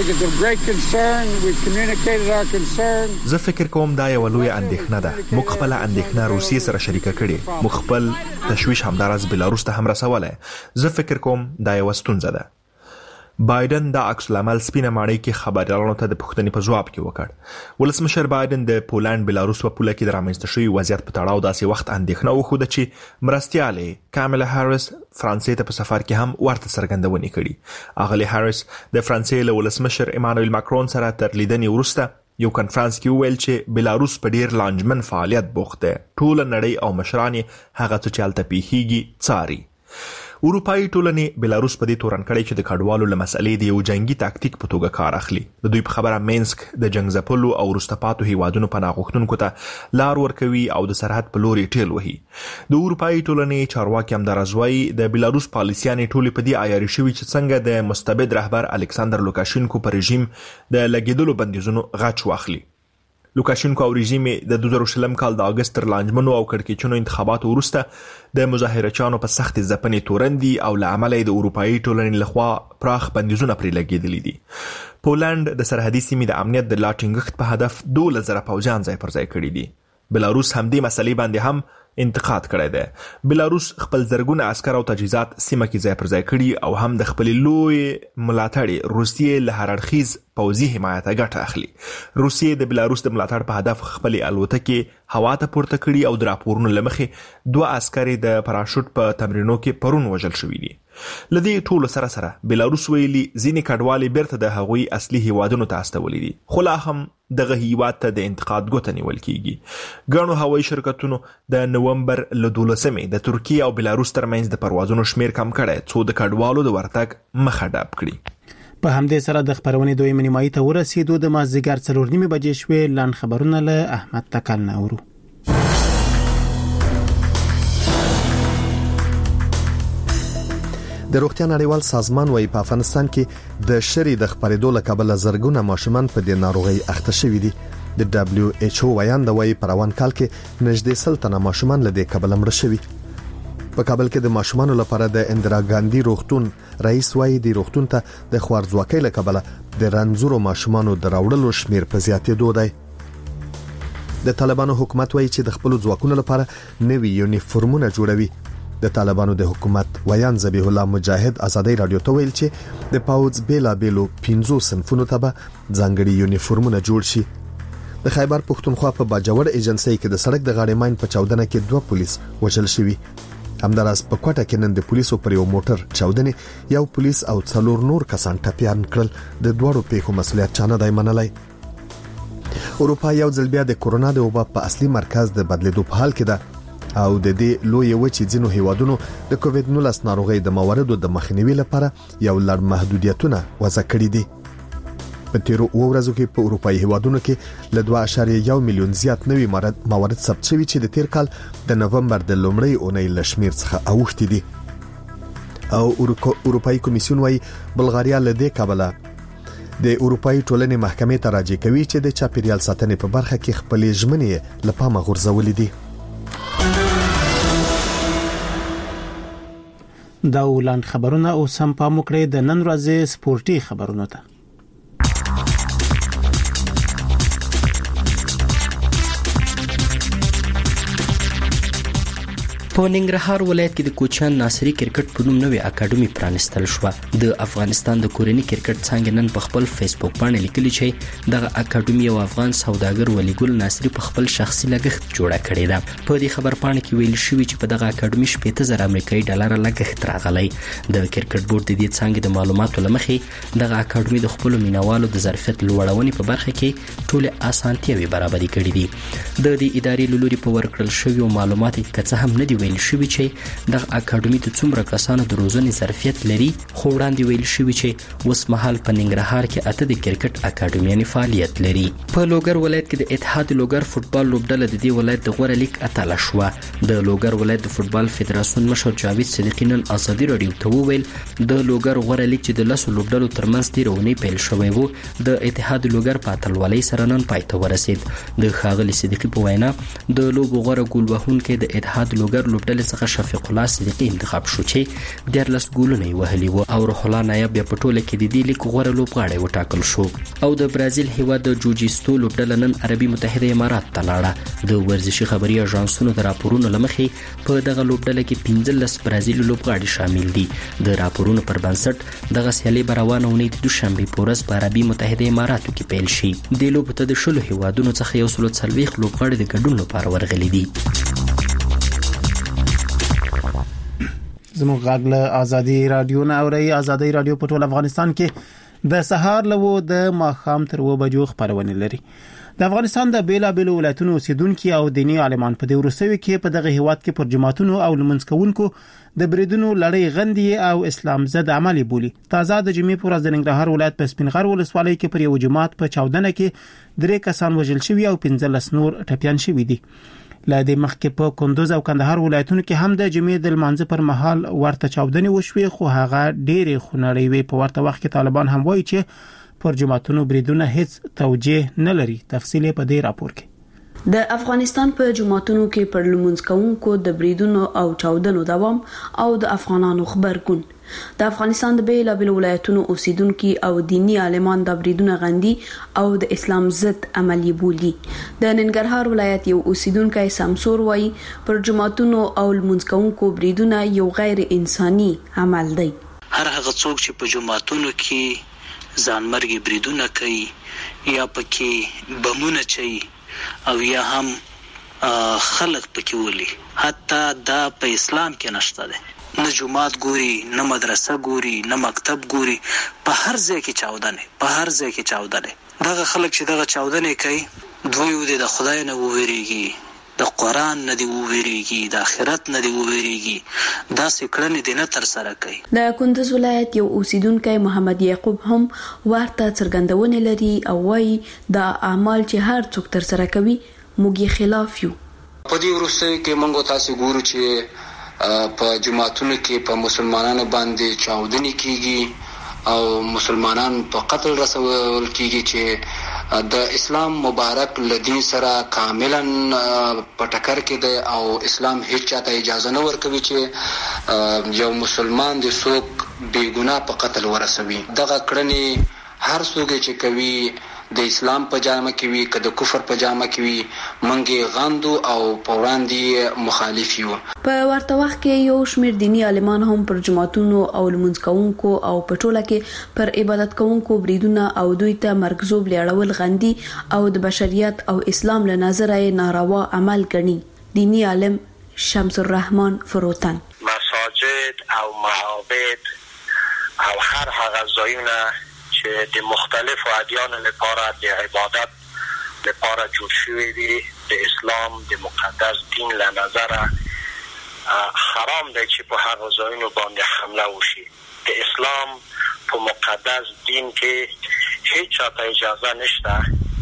زه فکر کوم دا یو لوی اندېښنه ده. موږ خپل اندېښنه روسیې سره شریکه کړې، موږ خپل تشویش همدارس بیلاروس ته هم رسولای. زه فکر کوم دا یو ستونزه ده. بایدن د عکس العمل سپینه ماڼۍ کې خبريالانو ته د پوښتنې په جواب کې وکړ. ولسمشر بایدن د پولند بیلاروس په پوله کې د رامنځته شوی وضعیت په تړاو داسې وخت اندېښنه وښوده چې مرستیاله کاملا هاریس فرانسې ته په سفر کې هم ورته څرګندونې کړي. اغلی هاریس د فرانسې له ولسمشر ایمانوئل ماکرون سره تر لیدنې وروسته یو کانفرنس کې ویل چې بیلاروس په ډیر لانجمن فعالیت بوخت دی. ټول نړۍ او مشران هغه څه چې الته پیښیږي څاري. اروپאי ټولنې بیلاروس په دې تورن کړي چې د کډوالو له مسلې د یو جنگي تاکتیک په توګه کار اخلي. د دوی په خبره مینسک د جنگ ځپلو او وروسته هیوادونو پناه غوښتونکو ته لار ورکوي او د سرحد په لوري ټیل وهي. د اروپאי ټولنې چارواکي هم درځوي د بیلاروس پالیسیانې ټولې په دې عیاري شوي چې څنګه د مستبد رهبر الکساندر لوکاشینکو پر رژیم د لګیدلو بندیزونو غچ واخلي. لوکاشینکو او رژیم د دوه زره شلم کال د اگست تر لانجمنو او کړکېچنو انتخاباتو وروسته د مظاهرچیانو په سخت ځپنې تورندي او له امله د اروپאי ټولنې لخوا پراخ بندیزونه پرې لګېدلي دي. پولند د سرحدي سیمې د امنیت د لا ټینګښت په هدف دوه زره پوځیان ځای پر ځای کړي دي. بیلاروس هم دې مسلې باندې هم انتقاد کړی دی. بلاروس خپل زرګونه عسكر او تجهیزات سیمه کې ځای پر ځای کړي او هم د خپل لوی ملاتړي روسیې له هر اړخیز پوځي حمایت ګټه اخلي. روسیې د بلاروس د ملاتړ په هدف خپل الوتکې هوا ته پورته کړي او د راپورونو لمخې دوه عسكر د پاراشوټ په تمرینو کې پرون وژل شوي دي. لدی ټولو سره سره بلاروس ویلي ځینې کډوالي بیرته د هغوی اصلي هیوادونو ته استولې دي، خو لا هم دغه هیواد ته د انتقاد ګوته نیول کیږي. ګڼو هوایي شرکتونو د نومبر له دولسمې د ترکیه او بلاروس ترمنځ د پروازونو شمیر کم کړی څو د کډوالو د ورتګ مخه ډاب کړي. په همدې سره د خبرونې دویمه نیمایي ته ورسېدو. د مازدیګر څلور نیمې بجې شوې. لاند خبرونه له احمد تکل نه اورو. د روغتیا نړیوال سازمان وايي په افغانستان کې د شری د خبرېدو له کبله زرګونه ماشومان په دې ناروغي اخته شوي دي. د دبليو ایچ او ویاند وايي په روان کال کې نږدې سل تنه ماشومان له دې کبله مړه شوي. په کابل کې د ماشومانو لپاره د اندرا ګاندی روغتون رئیس وايي د روغتون ته د خوارځواکۍ له کبله د رنځورو ماشومانو د راوړلو شمیر په زیاتېدو دی. د طالبانو حکومت وايي چې د خپل ځواکونو لپاره نوي یونیفورمونه جوړوي. د طالبانو د حکومت ویان ذبیح الله مجاهد ازادي رادیو ته ویل چې د پاوز بیلا بیلو پنځو صنفونو ته به ځانګړي یونیفورمونه جوړ شي. د خیبر پښتونخوا په باجوړ ایجنسی کې د سړک د غاړې ماین په چاودنه کې دوه پولیس وژل شوي. همداراز په کوټه کې نن د پولیسو پر یو موټر چاودنه یو پولیس او څلور نور کسان ټپيان کړل. د دوړو پیښو مسؤلیت چانه دی منلای. اروپا یو ځل بیا د کورونا د وبا په اصلي مرکز د بدلیدو په حال کې ده او د دې لوی وچې ځینو هیوادونو د کووډ نولس ناروغي د مواردو د مخنیوي لپاره یو لړ محدودیتونه وضع کړي دي. په تیرو ورځو کې په اروپایي هیوادونو کې له دوه اعشاریه یو میلیون زیات نوي موارد ثبت شوي چې د تیر کال د نومبر د لومړۍ اونۍ له شمیر څخه اوښتي دي. او اروپایي کمیسیون وايي بلغاریا له دې کبله د اروپایي ټولنې محکمې ته راجع کوي چې د چاپیریال ساتنې په برخه کې خپلې ژمنې له پامه غورځولې دي. دا ولان خبرونه او سم پام وکړئ د نن ورځې سپورتي خبرونه ته. په ننګرهار ولایت کې د کوچان ناصری کرکټ په نوم نوې اکیډمي پرانستل شو. د افغانستان د کورنۍ کرکټ څنګه نن په خپل فیسبوک باندې لیکلي چې دغه اکیډمي یو افغان سوداګر ولی ګل ناصری په خپل شخصي لګښت جوړه کړې ده. په دې خبر پاڼه کې ویل شوی چې په دغه اکیډمي شپږ زره امریکایي ډالر لګښت راغلی. د کرکټ بورډ د دې څنګه د معلوماتو لمخې دغه اکیډمي د خپل مینوالو د ظرفیت لوړونې په برخه کې ټول اسانتیاوي برابرې کړې دي. د دې ادارې لوري په ورکړل شوی معلومات کې څه هم نه دی ویل شوی چې د اکیډمي د څومره کسانو د روزنې ظرفیت لري، خو وړاندې ویل شوی چې اوس مهال په ننګرهار کې اته د کرکټ اکیډمیانې فعالیت لري. په لوګر ولایت کې د اتحاد لوګر فوتبال لوبډله د دې ولایت د غوره لیګ اتله شوه. د لوګر ولایت د فوتبال فدراسیون مشر جاوید صدیقی نن ازادي رادیو ته وویل د لوګر غوره لیګ چې د لسو لوبډلو ترمنځ تیر اونۍ پیل شوی و د اتحاد لوګر په اتلولۍ سره نن پای ته ورسید. د ښاغلي صدیقی په وینا د لوبو غوره ګول وهونکی د اتحاد لوګر لوبډلې څخه شفیق الله صدیقی انتخاب شو چې دیارلس ګولونه یې وهلي وو او روح الله نایب بیا په ټوله کې د دې لیګ غوره لوبغاړی وټاکل شو. او د برازیل هیواد د جوجیستو لوبډله نن عربي متحده امارات ته لاړه. د ورزشي خبري اژانسونو د راپورونو لمخې په دغه لوبډله کې پنځلس برازیلي لوبغاړي شامل دي. د راپورونو پر بنسټ دغه سیالي به روانه اونۍ د دوشنبې په ورځ په عربي متحده اماراتو کې پیل شي. د لوبو ته د شلو هیوادونو څخه یو سل څلوېښت لوبغاړي د ګډون لپاره ورغلي دي. زموږ غږ له ازادي رادیو نه اوري. ازادي رادیو په ټول افغانستان کې د سهار لوو د ماخام تر و بجو خبرونه لري. د افغانستان د بیلا بیلو ولایتونو اوسیدونکو او دینی عالمان په دې ورسوي کې په دغه هیواد کې پر جماعتونو او لمنځکونکو د بریدونو لړۍ غندي او اسلام ضد عملي بولي. تازه د جمعې پر ورځ د ننګرهار ولایت په سپینغر ولسوالۍ کې پر یو جماعت په چاودنه کې درې کسان وژل شوي او پنځلس نور ټپيان شوي دي. لا د مخکې په کندوز او کندهار ولایتونو کې هم د جمعې د لمانځه پر مهال ورته چاودنې وشوي، خو هغه ډېرې خونړۍ وي. په ورته وخت کې طالبان هم وایي چې پر جماعتونو بریدونه هیڅ توجیه نه لري. تفصیل په دې راپور کې. د افغانستان په جماعتونو کې پر لمونځ کوونکو د بریدونو او چاودنو دوام او د افغانانو خبرګون د افغانستان د بیلابېلو ولایتونو اوسیدونکو او دینی عالمان د بریدونه غندي او د اسلام ضد عملی بولي. د ننګرهار ولایت یو اوسیدونکو سمسور وایي پر جماعتونو او المنځکونکو بریدونه یو غیر انساني عمل دی. هر هغه څوک چې په جماعتونو کې ځانمرګي بریدونه کوي یا پکې بمونه چي او یا هم خلق پکې ولي، حتی دا په اسلام کې نشته ده. نه جماعت ګوري، نه مدرسه ګوري، نه مکتب ګوري، په هر ځای کې چاودنه په هر ځای کې چاودنه. دغه خلک چې دغه چاودنه کوي دوی د خدای نه وویریږي، د قران نه دی وویریږي، د آخرت نه دی وویریږي، دا سکړنې دي نه تر سره کوي. د کندوز ولایت یو اوسیدونکو محمد یعقوب هم ورته څرګندونه لري او وايي د اعمال چې هر څوک تر سره کوي موږ خلاف یو. په دې وروسته کې موږ تاسو ګورو چې په جماعتونو کې په مسلمانانو باندې چاودنې کیږي او مسلمانان په قتل رسول کیږي چې د اسلام مبارک لدین سره کاملا په ټکر کې دی او اسلام هیڅ چاته اجازه نه ورکوي چې یو مسلمان د څوک بې ګناه په قتل ورسوي. دغه کړنې هر څوک چې کوي د اسلام په جامه کې وي که د کفر په جامه کې وي منګي غاندو او په وړاندې مخالف یو. په ورته وخت کې یو شمېر دینی عالمان هم پر جماعتونو او لمونځ کوونکو او په ټوله کې پر عبادت کوونکو بریدونه او دوی ته مرګزوب لیاړول غندي او د بشریت او اسلام له نظره ناروا عمل ګڼي. دینی عالم شمس الرحمن فروتن مساجد او معابد او هر هغه ځایونه چې د مختلفو ادیان لپاره د عبادت لپاره جوړ شوی دي د اسلام د مقدس دین له نظره حرام دی چې په هغه ځایونو باندې حمله وشي. د اسلام په مقدس دین کې هیڅ چاته اجازه نشته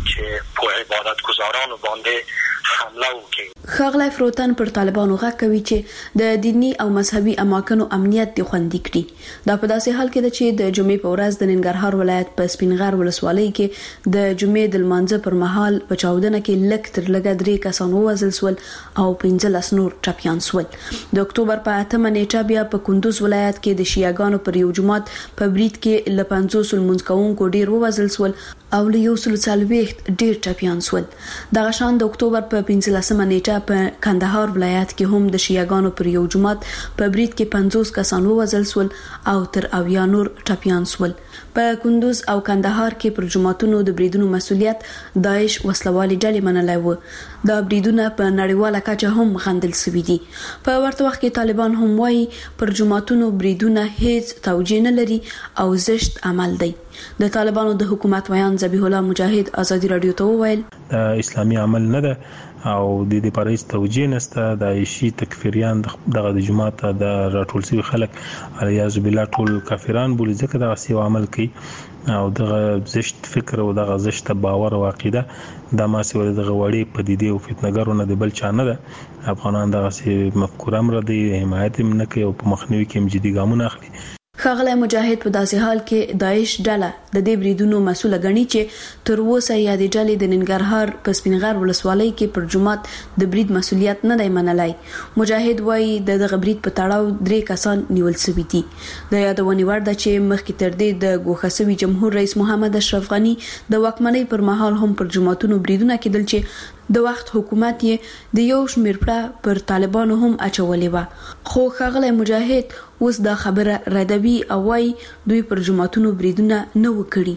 چې په عبادت گزارانو باندې حمله وکړي. ښاغلی فروتن پر طالبانو غږ کوي چې د دینی او مذهبي اماکنو امنیت دي خوندي کړي. دا په داسې حال کې ده چې د جمعې په ورځ د ننګرهار ولایت په سپینغر ولسوالۍ کې د جمعې د لمانځه پر مهال په چاودنه کې لږ تر لږه درې کسان ووژل شول او پنځلس نور ټپیان شول. د اکتوبر په اتمه نیټه بیا په کندوز ولایت کې د شیعاګانو پر یو جماعت په برید کې له پنځوس لمونځ کوونکو ډیر ووژل شول او له یو سل څلوېښت ډیر ټپیان شول. دغه شان د اکتوبر په پنځلسمه نیټه په کندهار ولایت کې هم د شیعاګانو پر یو جماعت په برید کې پنځوس کسان ووژل شول او تر اویا نور ټپیان شول. په کندوز او کندهار کې پر جماعتونو د بریدونو مسولیت داعش وسلوالي ډلې منلای و. دا بریدونه په نړیواله کچه هم غندل شوي دي. په ورته وخت کې طالبان هم وایي پر جماعتونو بریدونه هیڅ توجیه نه لري او زشت عمل دی. د طالبانو د حکومت ویان ذبیح الله مجاهد ازادي رادیو ته وویل اسلامي عمل نه ده او د دې لپاره هیڅ توجیه نشته. د عیشي تکفیریان دغه د جماعت د راټول شوی خلک الیاذ بالله ټول کافران بولي ځکه دا سی عمل کوي او دغه زشت فکر او دغه زشت باور او عقیده د ما سره دغه وړي پدیده او فتنګرونه د بل چا نه ده. افغانان دغه سی مفکوره مر دي حمایت هم نه کوي او په مخنیوي کې هم جدي ګامونه اخلي. ښاغلی مجاهد په داسې حال کې داعش ډله د دې بریدونو مسوله ګڼي چې تر اوسه یا د ډلې د ننګرهار په سپینغر ولسوالۍ کې پر جماعت د برید مسولیت نه دی منلای. مجاهد وایي د دغه برید په تړاو درې کسان نیول شوي دي. د یادونې وړ ده چې مخکې تر دې د ګوښه شوي جمهور رئیس محمد اشرف غني د واکمنۍ پر مهال هم پر جماعتونو بریدونه کېدل چې د وخت حکومت یې د یو شمېر پړه پر طالبانو هم اچولې وه. خو ښاغلی مجاهد اوس دا خبره ردوي او وايي دوی پر جماعتونو بریدونه نه وکړي.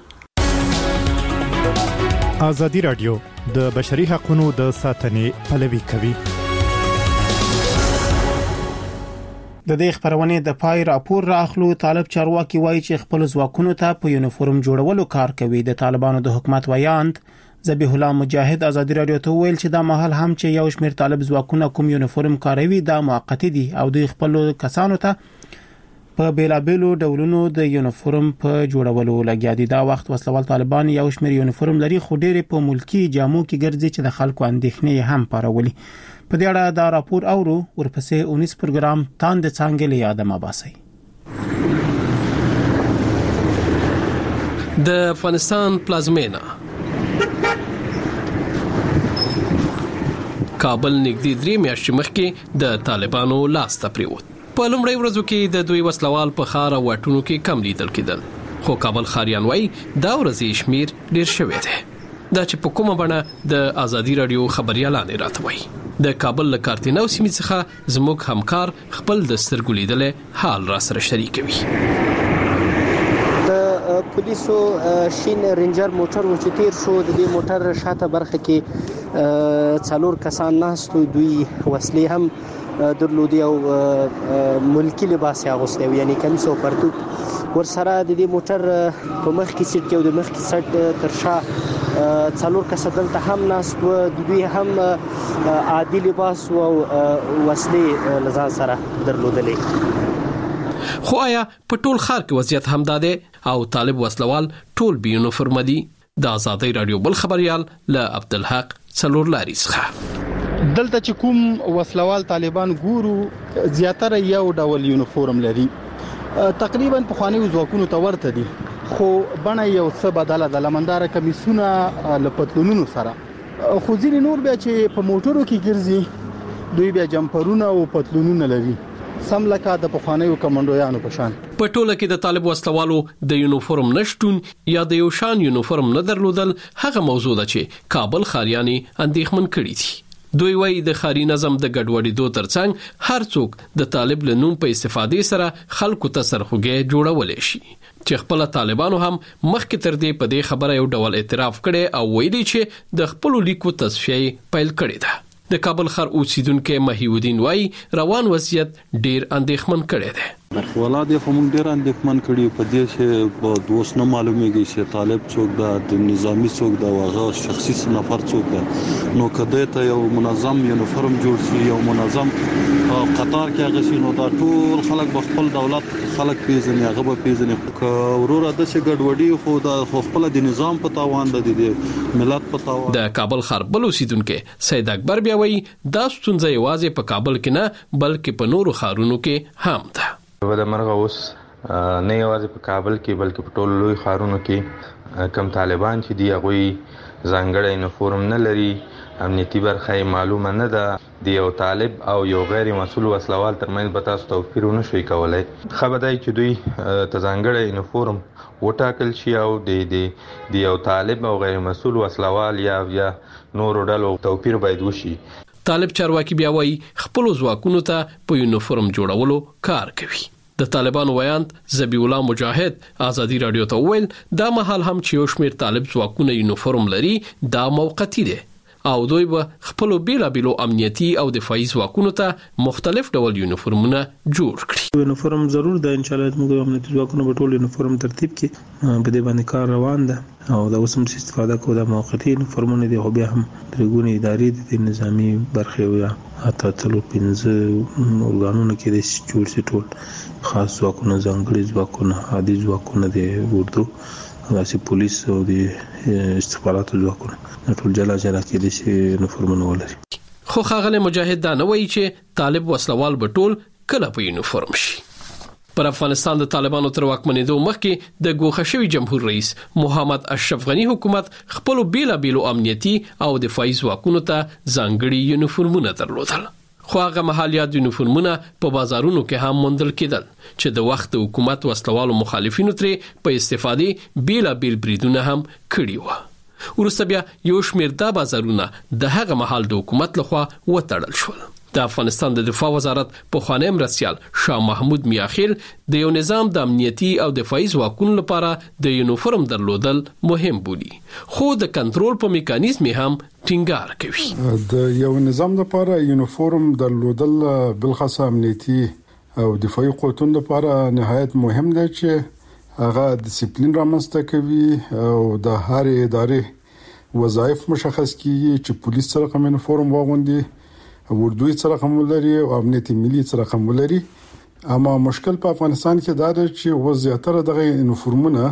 ازادي رادیو د بشري حقوقو د ساتنې پلوي کوي. د دې خبرونه د پای راپور راخلو. طالب چارواکي وایي چې خپل ځواکونو ته په یونیفورم جوړولو کار کوي. د طالبانو د حکومت ویاند ذبیح الله مجاهد ازادي رادیو ته ویل چې دا مهال هم چې یو شمېر طالب ځواکونه کوم یونیفورم کاروي دا موقتی دي او دوی خپل کسانو ته په بیلابېلو ډولونو د یونیفورم په جوړولو لګیا دي. دا وخت وسلوال طالبان یو شمېر یونیفورم لري خو ډېر په ملکی جامو کې ګرځي چې د خلکو اندېښنې هم پارولي. په دې اړه دا راپور اورو ورپسې اونیس پروګرام تاند څنګه له یاده ما باسي. د افغانستان پلازمینه کابل نږدې درې میاشتې مخکې د طالبانو لاس ته پریوت. په لومړی ورځو کې د دوی وسلوال په خار او واټونو کې کم لیدل کېدل، خو کابل خاریان وایي دا ورځې شمیر ډیر شوی دی. دا چې په کومه بڼه د ازادي رادیو خبريالان راته وایي. د کابل له کارتینو سیمې څخه زموږ همکار خپل د سترګو لیدلې حال را سره شریکوي. د پولیسو شین رینجر موټر و چې تیر شو، د دې موټر شاته برخه کې څلور کسان ناستو، دوی وسلې هم درلودي او ملکی لباس یې اغوستی، یعنی کمیس او پرتوک ورسره. د دې موټر په مخ کې سیټ کې او د مخ کې سټ تر شا څلور کس دلته هم ناست و، دوی هم عادي لباس او وسلې لزان سره درلودلې. خو آیا په ټول ښار کې وضعیت همدا دی او طالب وسلوال ټول بې یونیفورم دي؟ د ازادي رادیو بل خبريال له عبدالحق څلور لاري څخه دلته چې کوم وسلوال طالبان ګورو زیاتره یو ډول یونیفورم لري، تقریبا په خواني ځواکونو ته ورته دي، خو بڼه یو څه بدله ده، لمندار کمیسونه له پتلونونو سره. خو ځینې نور بیا چې په موټرو کې ګرځي دوی بیا جمپرونه او پتلونونه لري، سم لکه د پخوانیو کمانډویانو په شان. په ټوله کې د طالب وسلوالو د یونیفورم نشټون یا د یو شان یونیفورم نه درلودل هغه موضوع ده چې کابل خاریاني اندېښمن کړي دي. دوی وایي د خاري نظم د ګډوډېدو ترڅنګ هر څوک د طالب له نوم په استفادې سره خلکو ته سرخوږی جوړولای شي، چې خپل طالبانو هم مخکې تر دې په دې خبره یو ډول اعتراف کړي او ویلي چې د خپل لیکو تصفیه پیل کړي ده. د کابل ښار اوسیدونکو مهیودین وایي روان وضعیت ډیر اندېښمن کړي دی. ولادت خو موږ ډیر اندېښمن کړي په دې چې په دوس نه معلومیږي چې طالب څوک ده، د نظامی څوک ده، واغه شخصي نفر څوک ده. نو کده ته یو منظم یونیفورم جوړ شي، یو منظم قطار کې هغه شي، نو دا ټول خلک په خپل دولت خلک پیژني، هغه به پیژني. ورور د څه ګډوډي خو د خپل د نظام په تاوان ده، د ملت په تاوان. د کابل ښار بل اوسیدونکو سید اکبر بیا وایي دا ستونزه یوازې په کابل کې نه بلکې په نورو ښارونو کې هم ده. د مرغه اوس نه یوازې په کابل کې بلکې په ټولو لوی ښارونو کې کم طالبان چې دی هغه ځانګړی یونیفورم نه لري، امنیتي برخه معلومه نه ده، د یو طالب او یو غیر مسؤل وسلوال ترمنځ به تاسو توپیر ونه شئ کولای. خبردای چې دوی ته ځانګړی یونیفورم وټاکل شي او د یو طالب او غیر مسؤل وسلوال یا یا نورو ډلو توپیر باید وشي. طالب چارواکي بیا وایي خپل ځواکونو ته په یونیفورم جوړولو کار کوي. د طالبانو ویاند ذبیح الله مجاهد ازادي رادیو ته ویل دا مهال هم چې یو شمېر طالب ځواکونه یونیفورم لري دا موقتی دی او دوی به خپل بیلابیلو امنیتي او دفاعي ځواکونو ته مختلف ډول یونیفورمونه جوړ کړي. یونیفورم ضرور ده، ان شاء الله موږ امنیتي ځواکونه په ټول یونیفورم ترتیب کې په دې باندې کار روان ده او دا اوس هم استفاده کوو د موقتی یونیفورمونو دي، خو بیا هم درګونی ادارې د نظامی برخه یا حتی تلو پنځه اورګانونو کې د جوړ شي ټول خاص ځواکونه، ځانګړي ځواکونه، عادي ځواکونه د اردو داسې پولیس او د استخباراتو ځواکونه ټول جلا جلا کې د شي یونیفورمونه ولري. خو ښاغلی مجاهد دا نه وایي چې طالب وسلوال به ټول کله په یونیفورم شي. پر افغانستان د طالبانو تر واکمنېدو مخکې د ګوښه شوي جمهور رئیس محمد اشرف غنی حکومت خپل بیلابیلو امنیتي او دفاعي ځواکونو ته ځانګړي یونیفورمونه درلودل، خو هغه مهالیات یونیفورمونه په بازارونو کې هم موندل کېدل چې د وخت د حکومت وسلوالو مخالفینو ترې په استفادې بیلابیل بریدونه هم کړي وو. وروسته بیا یو شمېر دا بازارونه د هغه مهال د حکومت لخوا وتړل شول. د افغانستان د دفاع وزارت پخوانی مرستیال شاه محمود میاخیل د یو نظام د امنیتي او دفاعي ځواکونو لپاره د یونیفورم درلودل مهم بولي، خو د کنټرول په میکانیزم هم ټینګار کوي. د یو نظام لپاره یونیفورم درلودل بلخص امنیتي او دفاعي قوتونو لپاره نهایت مهم دی چې هغه ډیسپلین رامنځته کوي او د هر ادارې وظایف مشخص کیږي چې پولیس سره کوم یونیفورم واغوندي، وردوی سره کوم لري او امنیت ملي سره کوم لري. اما مشکل په افغانستان کې دا دی چې و زیاتره دغه یونیفورمونه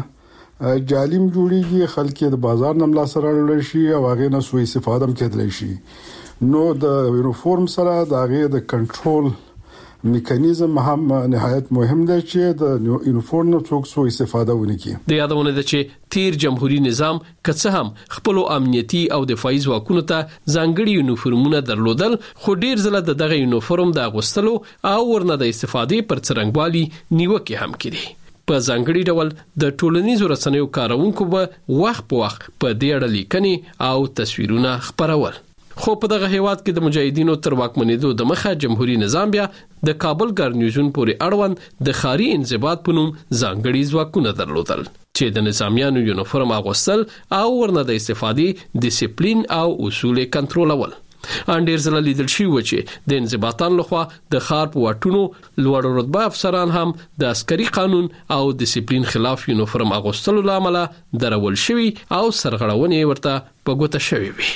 جالیم جوړیږي، خلک د بازار نم لا سره لړل شي او هغه نه سوء استفاده هم کېدلی شي. نو د یونیفورم سره د هغه د کنټرول میکانیزم هم نهایت مهم دی چې د یونیفورم نه څوک سو استفاده ونکړي. د یادونه ده چې تیر جمهوریت نظام که هم خپل امنیتي او دفاعي ځواکونو ته ځانګړي یونیفورمونه درلودل، خو ډیر ځله دغه یونیفورم د اغوستلو او ورنه د استفادې پر څرنګوالي نیوکه هم کړي. په ځانګړي ډول د ټولنیزو رسنیو کارونکو به وخت په وخت په دې اړه لیکنې او تصویرونه خپرول. خو په دغه هیواد کې د مجاهدینو تر واکمنېدو د مخه جمهوریت نظام بیا د کابل ګارنیزون پورې اړوند د خاري انضباط په نوم ځانګړي ځواکونه درلودل چې د نظامیانو یونیفورم اغوستل او ورنه د استفادې ډیسپلین او اصول کنټرولول. ان ډیر زله لیدل شوی و چې د انضباطاتو لخوا د خار په واټونو لوړ رتبه افسران هم د عسکري قانون او ډیسپلین خلاف یونیفورم اغوستلو لامل درول شوی او سرغړونې ورته په ګوته شوی وي.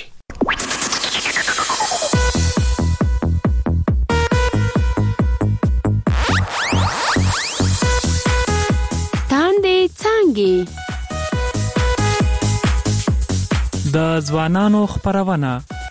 د ځوانانو خبرونه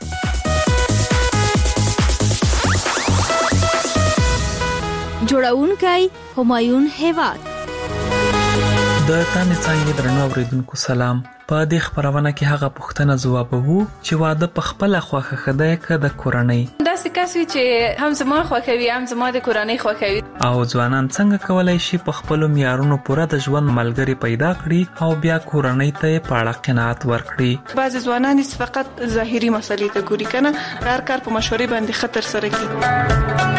جوړونکی همایون هیواد. د تانه څنګه درنو اوریدونکو سلام. په دې خبرونه کې هغه پوښتنه ځوابوو چې واده په خپل خوخه خدای ک د کورنۍ دا سکاسوي چې هم زما خوخوي هم زما د کورنۍ خوخوي او ځوانان څنګه کولای شي په خپل معیارونو پوره د ژوند ملګری پیدا کړي او بیا کورنۍ ته په اړه قناعت ورکړي. بعض ځوانان فقط ظاهري مسلې ته ګوري کنه هر کار په مشورې باندې خطر سره کوي.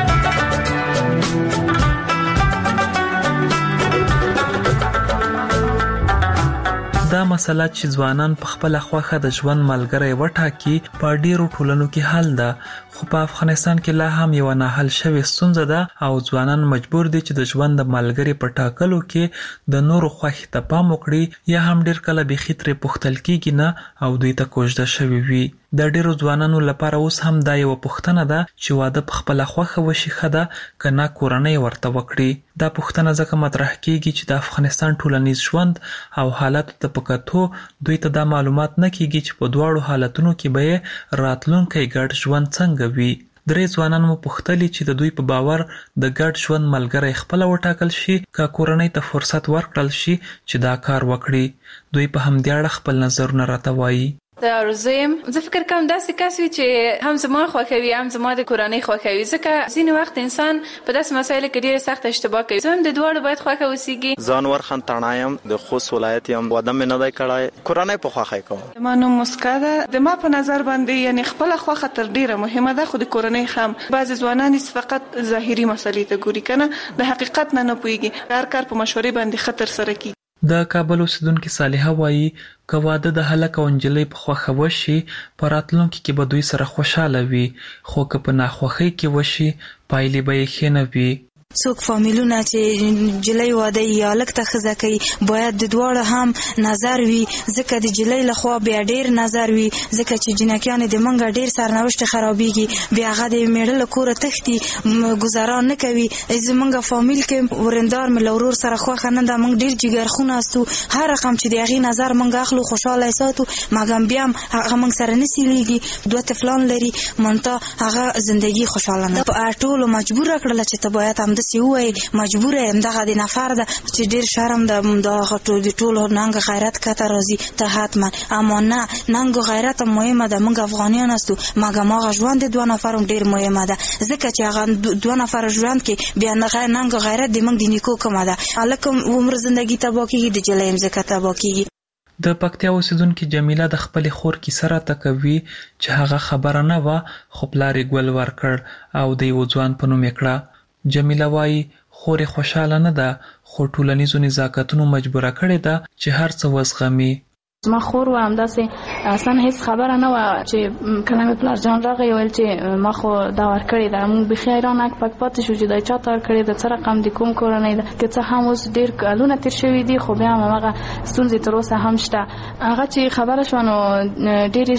دا مسله چې ځوانان په خپل خوخه د ژوند ملګری وټاکي په ډیرو ټولنو کې حل ده، خو په افغانستان کې لا هم یو نه حل شوی ستونزه ده او ځوانان مجبور دي چې د ژوند د ملګری په ټاکلو کې د نورو خوښي ته پام وکړي یا هم ډیر کله به خطرې پختل کېږي نه او دوی ته کوژده شوی وي. د ډیرو ځوانانو لپاره اوس هم دا یو پوښتنه ده چې واده په خپل خوخه وشي خده کنه کورنۍ ورته وکړي. دا پوښتنه ځکه مطرح کیږي چې د افغانستان ټولنیز ژوند او حالت ته پکاتو دوی ته دا معلومات نه کیږي چې په دواړو حالتونو کې به راتلونکي ګډ ژوند څنګه وي. درې ځوانان مو پوښتلي چې د دوی په باور د ګډ ژوند ملګری خپل وټاکل شي که کورنۍ ته فرصت ورکړل شي چې دا کار وکړي. دوی په همدې اړه خپل نظرونه راته وایي. د ارزم زه فکر کوم داسې کسوي چې هم زما خوښوي هم زما د کورنۍ خوښوي ځکه ځینې وخت انسان په داسې مسایلو کې ډېر سخت اشتباه کوي. زه هم د دواړو باید خوښه وسیږي. ځان ورخن تڼایم د خوست ولایت یم واده مې نه دی کړی کورنۍ په خوښه کوم. ما نوم مسکا ده. د ما په نظر باندې یعنی خپل خوښه تر ډیره مهمه ده خو د کورنۍ هم بعض ځوانان فقط ظاهري مسلې ته ګوري کنه د حقیقت نه نه پوهیږي هر کار په مشورې باندې خطر سره کوي. د کابل اوسیدونکو صالحه وایي که واده د هلک او نجلۍ په خوښه وشي په راتلونکي کې به دوی سره خوشاله وي، خو که په ناخوښۍ کې وشي پایلې به یې ښې نه وي. څوک فامیلونه چې جلۍ واده یا لک ته خزه کوي باید د دواړو هم نظر وي ځکه د جلۍ لخوا بیا ډیر نظر وي ځکه چې جنکیان د منګه ډیر سرنوشت خرابېږي بیا هغه د میړه له کوره تښتي گزاران نه کوي. زمونږ فامیل کې ورندار مې له ورور سره خوښه نه ده موږ ډیر جګرخونه استو هر رقم چې د هغې نظر موږ اخلو خوشحاله ساتو مګم بیا هم هغه موږ سره نه سیلیږي. دوه طفلان لري منتها هغه زندگی خوشحاله نه په ټولو مجبوره کړله چې ته باید هم سی وای مجبور یم دغه د نفر ده چې ډیر شرم ده دغه ټول ټول ننګ غیرت کته راځي ته حتما اما نه ننګ غیرت مهمه ده موږ افغانیان استو مګه ما ژوند دوه نفر ډیر مهمه ده ځکه چې هغه دوه نفر ژوند کې بیا نه ننګ غیرت د موږ د نیکو کومه ده الکه عمر زندگی تبا کیږي د جلیم زکه تبا کیږي. د پکتیا اوسیدونکو جمیله د خپل خور کی سره تکوي چې هغه خبره نه و خو پلار ګل ورکړ او د یو ځوان په نوم کړه. جمیله وایي خورې خوشاله نه ده خو ټولنیزو نزاکتونو مجبوره کړې ده چې هر څه وزغمي. ما خور و هم داسې اصلا هیڅ خبره نه و چې کله مې پلار جان راغی ویل چې ما خو دا ورکړې ده موږ بېخي حیران اک پک پاتې شو چې دا چا ته ورکړې ده څه رقم د کوم کورنۍ ده که څه هم اوس ډېر کلونه تېر شوي دي خو بیا هم هماغه ستونزې تر اوسه هم شته. هغه چې خبره شوه نو ډېرې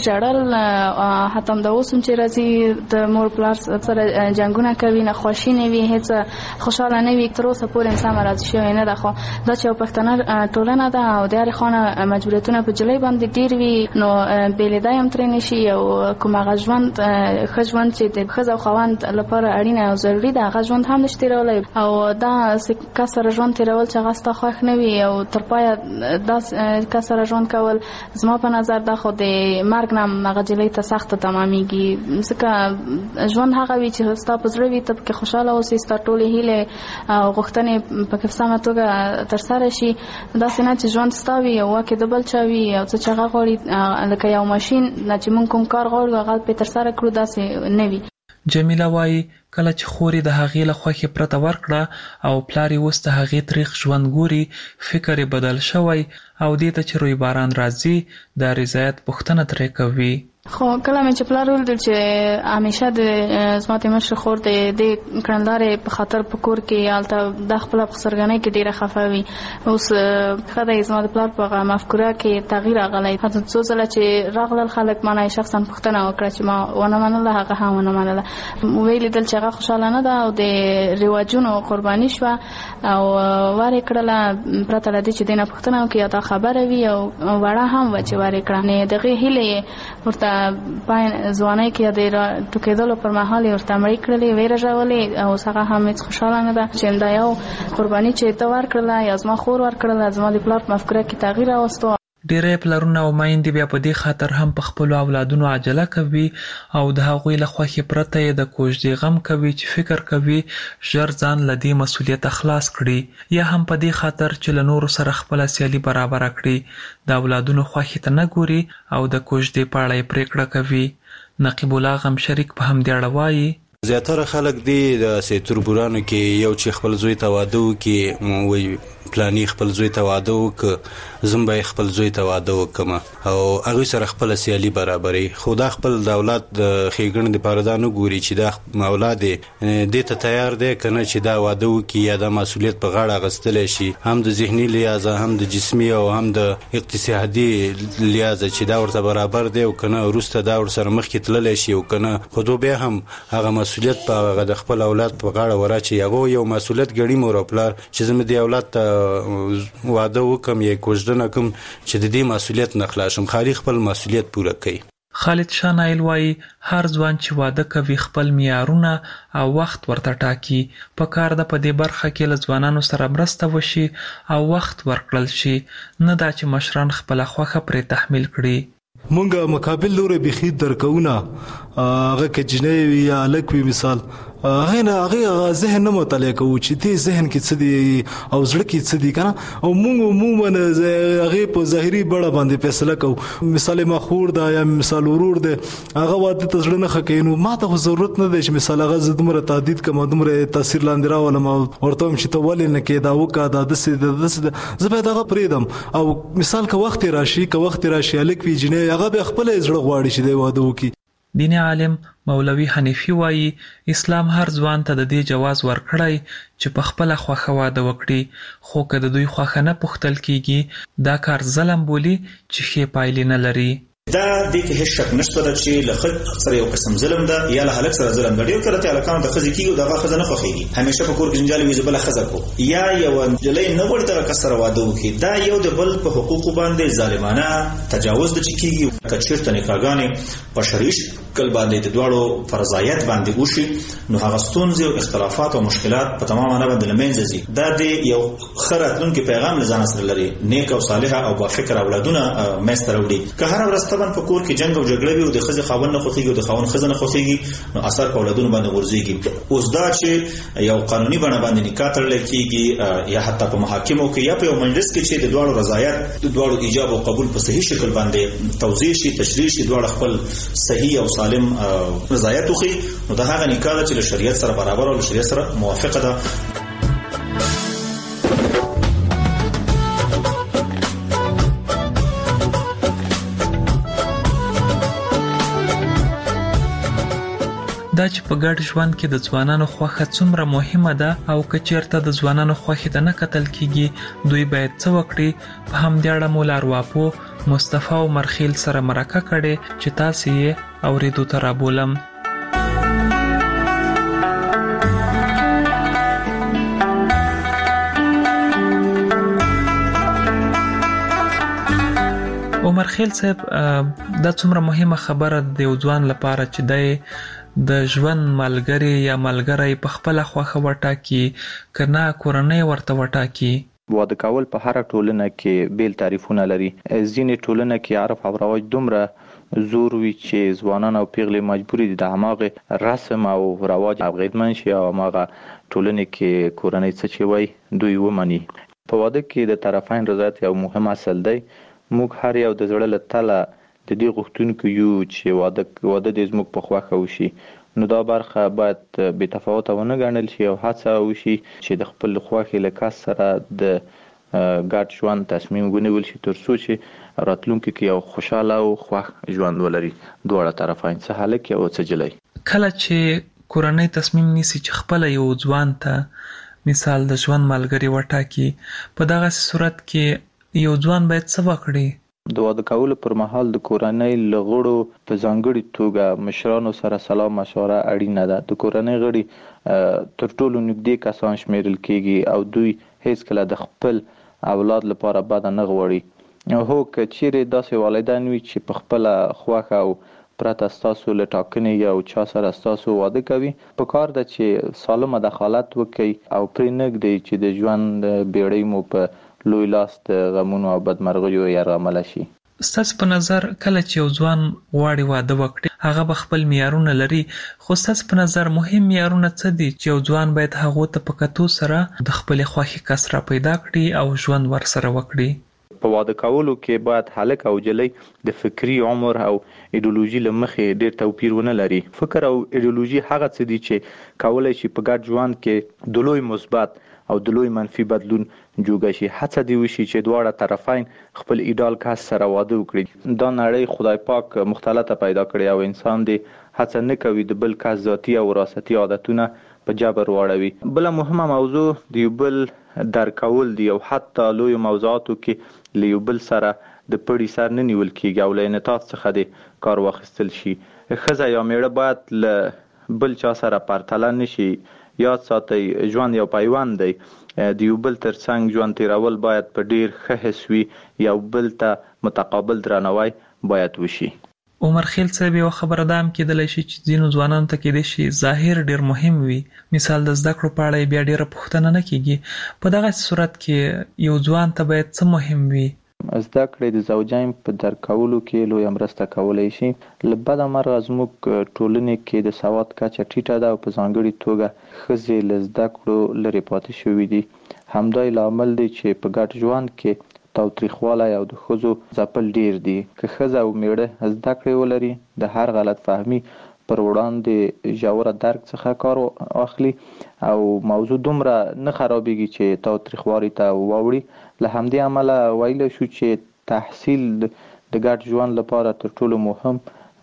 ژړل حتی همدا اوس هم چې راځي د مور پلار سره جنګونه کوي ناخوښي نه وي هیڅ خوشحاله نه وي تر اوسه پورې انسان راضي شوی نه ده. خو دا چې یو پښتنه ټولنه ده او د هرې خوا نه مجبوریتونه په جلې باندې ډیر وي نو بیلدای هم ترې نشي او کوم هغه ژوند خژوند چې د خزو خوند لپاره اړینه او ضروری ده هغه ژوند هم نشته رولای او دا کسر ژوند تیرول چې غاسته خوښ نه وي او تر پای دا کسر ژوند کول زما په نظر دا خو د مرګ نام هغه جلې ته سخت تمامېږي ځکه ژوند هغه وی چې ستا په زړه وي ته کې خوشاله اوسې ستا ټولې هیله او غوښتنې په سمه توګه تر سره شي دا څنګه چې ژوند ستا وي او واکې د بل چا وي او څه چې هغه غواړي لکه یو ماشین چې موږ کوم کار غواړو هغه په تر سره کړو داسې نه وي. جمیله وایي کله چې خوري د هغې له خوښې پرته ورکړه او پلار یې اوس د هغې تریخ ژوند ګوري فکر یې بدل شوی او دې ته چې روی باران راځي د رضایت پوښتنه ترې کوي. خو کله مې چې پلار ولیدل چې همیشه د زما د مشر خور د دې کړندارې په خاطر په کور کې هلته د خپله په سرګنۍ کې ډېره خفه وي اوس ښه دی زما د پلار په مفکوره کې تغییر راغلی حتی څو ځله چې راغلل خلک ما نه شخصا پوښتنه وکړه چې ما ونه منله هغه هم ونه منله ویې لیدل چې هغه خوشحاله نه ده او د رواجونو قرباني شوه او ور یې کړله پرته له دې چې دې نه پوښتنه وکړي یا دا خبره وي او وړه هم وه چې ور یې کړه نو د هغې هیلې یې ورته پای ځوانۍ کې د ټوکېدلو پر مهال یې ورته مړې کړلې ویې رژولې او اوس هغه هم هېڅ خوشحاله نه ده چې دا یو قرباني چې ته ورکړله یا زما خور ورکړله زما د پلار په مفکوره کې تغییر راوستو. ډېری پلرونه او میندې بیا په دې خاطر هم په خپلو اولادونو عجله کوي او د هغوی له خوښې پرته یې د کوژدې غم کوي چې فکر کوي ژر ځان له دې مسؤلیته خلاص کړي یا هم په دې خاطر چې له نورو سره خپله سیالي برابره کړي د اولادونو خوښې ته نه ګوري او د کوژدې په اړه یې پرېکړه کوي. نقیب الله غم شریک په همدې اړه وایي زیاتره خلک دی د سیتوربورانو کې یو چې خپل زوی ته واده وکړي وایي پلانی خپل زوی ته واده وکړه زم به خپل زوی ته واده وکم او هغه سره خپل سیالي برابرې خو دا خپل د اولاد د خېګڼې لپاره دا نه ګوري چې دا اولاد دې ته تیار دی کنه چې دا واده وکړي یا د مسؤلیت په غاړه غستلی شي هم د ذهني لحاظ هم د جسمي او هم د اقتصادي لحاظ چې دا ورته برابر دی او کنه وروسته دا ورسره مخکې تللی شي او کنه خو دو بیا هم هغه مسؤلیت په هغه د خپل اولاد په غاړه وراچي هغه یو مسؤلیت ګڼي مور او پلار چې زموږ د اولاد ته واده وکم یا کوژدنه کوم چې د دې مسؤلیت نه خلاصم خالي خپل مسؤلیت پوره کوي. خالد شانایل وایي هر ځوان چې واده کوي خپل معیارونه او وخت ورته ټاکي په کار ده په دې برخه کې له ځوانانو سره مرسته وشي او وخت ورکړل شي نه دا چې مشران خپله خوښه پرې تحمیل کړي. مونږه مقابل لوري بخي درکونه هغه کې جنې یا الک وی مثال هغه نه هغه ذهن نه مطالعه کوي چې دې ذهن کې څه دي او زړه کې څه دي کنه او مونږ عموما هغه په ظاهري بڑا باندې فیصله کوو مثال مخور دا یا مثال ورور ده هغه واده ته ځړنه خکینو ما ته ضرورت نه دی چې مثال هغه زدمره تعدید کوم دمره تاثیر لاندې راولم ورته چې ته ولې نه کې دا وکا دا د څه زه به دا پریدم او مثال که وخت راشي که وخت راشي الک وی جنې هغه به خپل زړه غواړي چې دی واده وکي. دیني عالم مولوي حنیفي وایي اسلام هر ځوان ته د دې جواز ورکړی چې په خپله خوښه واده وکړي خو که د دوی خوښه نه پوښتل کیږي دا کار ظلم بولي چې ښې پایلې نه لري. دا د کې هیڅ شک نشته چې له خځې سره یو قسم ظلم ده یا له هلک سره ظلم ده. ډېر کله ته هلکانو د ښځې کېږي او دغه ښځه نه خوښېږي همیشه په کور کې جنجال وي زه بله ښځه کو یا یوه نجلۍ نه غواړي دغه کس سره واده وکړي دا یو د بل په حقوقو باندې ظالمانه تجاوز ده چې کېږي. که چېرته نکاحګانې په شرعي شکل باندې د دواړو فرضایت باندې وشي نو هغه ستونزې او اختلافات او مشکلات په تمام معنی باندې له منځه ځي. دا د یو ښه راتلونکي پیغام له ځانه سره لري نیک او صالحه او بافکره اولادونه منځته راوړي. که هره ورځ طبعا په کور کې جنګ او جګړه وي او د ښځې خاوند نه خوښېږي او د خاوند ښځه نه خوښېږي نو اثر په اولادونو باندې غورځېږي. اوس دا چې یو قانوني بڼه باندې نکاح تړلی کېږي یا حتی په محاکمو کې یا په یو مجلس کې چې د دواړو رضایت د دواړو ایجاب او قبول په صحیح شکل باندې توضیح شي تشریح شي دواړه خپل صحیح او سالم رضایت وښيي نو دا هغه نکاح ده چې له شریعت سره برابر او له شریعت سره موافقه ده. دا چې په ګډ ژوند کې د ځوانانو خوښه څومره مهمه ده او که چېرته د ځوانانو خوښې ته نه کتل کېږي دوی باید څه وکړي. په همدې اړه مو لارواپو مصطفی او مرخیل سره مرکه کړې چې تاسې یې اورېدو ته رابولم. عمر خیل صاحب دا څومره مهمه خبره د یو ځوان لپاره چې د د ژوند ملګری یا ملګری په خپل خوخه وټاکي کنه کورنۍ ورته وټاکي. واده کول په هر ټولنه کې بیل تعریفونه لري. ځینې ټولنه کې عرف او رواج دومره زور وی چې ځوانان او پیغلې مجبوري دي د هماغه رسم او رواج اغیدمن شي او هغه ټولنه کې کورنۍ څه چې وای دوی ومني. په واده کې د طرفین رضایت یو مهم اصل دی. موږ هر یو د زړه له تله د دې غوښتونکو یو چې واده واده د زموږ په خوښه وشي، نو دا برخه باید بې تفاوته ونه ګڼل شي او هڅه وشي چې د خپل خوښې له کس سره د ګډ ژوند تصمیم ونیول شي تر څو چې راتلونکي کې یو خوشاله او خوښ ژوند ولري دواړه طرفین، څه هلک او څه جلۍ. کله چې کورنۍ تصمیم نیسي چې خپل یو ځوان ته مثال د ژوند ملګری وټاکي، په دغه صورت کې یو ځوان باید څه وکړي؟ د واده کولو پر مهال د کورنۍ له غړو په ځانګړي توګه مشرانو سره سلا مشوره اړینه ده. د کورنۍ غړي تر ټولو نږدې کسان شمیرل کیږي او دوی هیڅ کله د خپل اولاد لپاره بد نه غواړي. هو که چیرې داسې والدین وي چې په خپل خوښه او پرته ستاسو له ټاکنې یو چا سره ستاسو واده کوي، په کار ده چې سالمه دخالت وکړي او پرې نږدې چې د ژوند بیړۍ مو په لوی لاس د غمونو او بدمرغیو یرغمل شي. ستاسو په نظر کله چې یو ځوان غواړي واده وکړي هغه به خپل معیارونه لري، خو ستاسو په نظر مهم معیارونه څه دي چې یو ځوان باید هغه ته په کتو سره د خپل خوښي کس را پیدا کړي او ژوند ورسره وکړي؟ په واده کولو کې باید هلک او جلۍ د فکری عمر او ایدئولوژي له مخې ډېر توپیر ونه لري. فکر او ایدئولوژي هغه څه دي چې کولای شي په ګډ ژوند کې د لوی مثبت او د لوی منفي بدلون جوړ شي. هڅه دی وشي چې دواړه طرفین خپل ایدال کس سره واده وکړي. دا نړۍ خدای پاک مختلطه پیدا کړې او انسان دی هڅه نه کوي د بل کس ذاتي او وراثتي عادتونه په جبر واړوي. بل مهمه موضوع د یو بل درکول دی او حتی لوی موضوعاتو کې له یو بل سره د پړی سر نه نیول کیږي او له انعطاف څخه د کار واخیستل شي. ښځه یا میړه باید له بل چا سره پرتله نشي. یاد ساتئ ژوند یو پیوند دی، د یو بل تر څنګ ژوند تیرول باید په ډیر ښه حس وي، یو بل ته متقابل درناوی باید وشي. عمر خیل صاحب یو خبره ده هم کېدلی شي چې ځینو ځوانانو ته کېدای شي ظاهر ډیر مهم وي، مثال د زده کړو په اړه بیا ډیره پوښتنه نه کیږي. په دغه صورت کې یو ځوان ته باید څه مهم وي؟ زده کړې د زوجین په درک کولو کې لویه مرسته کولی شي. له بده مرغه زموږ ټولنې کې د سواد کچه ټیټه ده او په ځانګړي توګه ښځې له زده کړو لرې پاتې شوي دي. همدا یې لامل دی چې په ګډ ژوند کې تاوتریخوالی او د ښځو ځپل ډیر دي. که ښځه او میړه زده کړې ولري د هر غلط فهمي پر وړاندې ژوره درک څخه کار واخلي او موضوع دومره نه خرابېږي چې تاوتریخوالي ته واوړي. له همدې امله ویلی شو چې تحصیل د ګډ ژوند لپاره تر ټولو مهم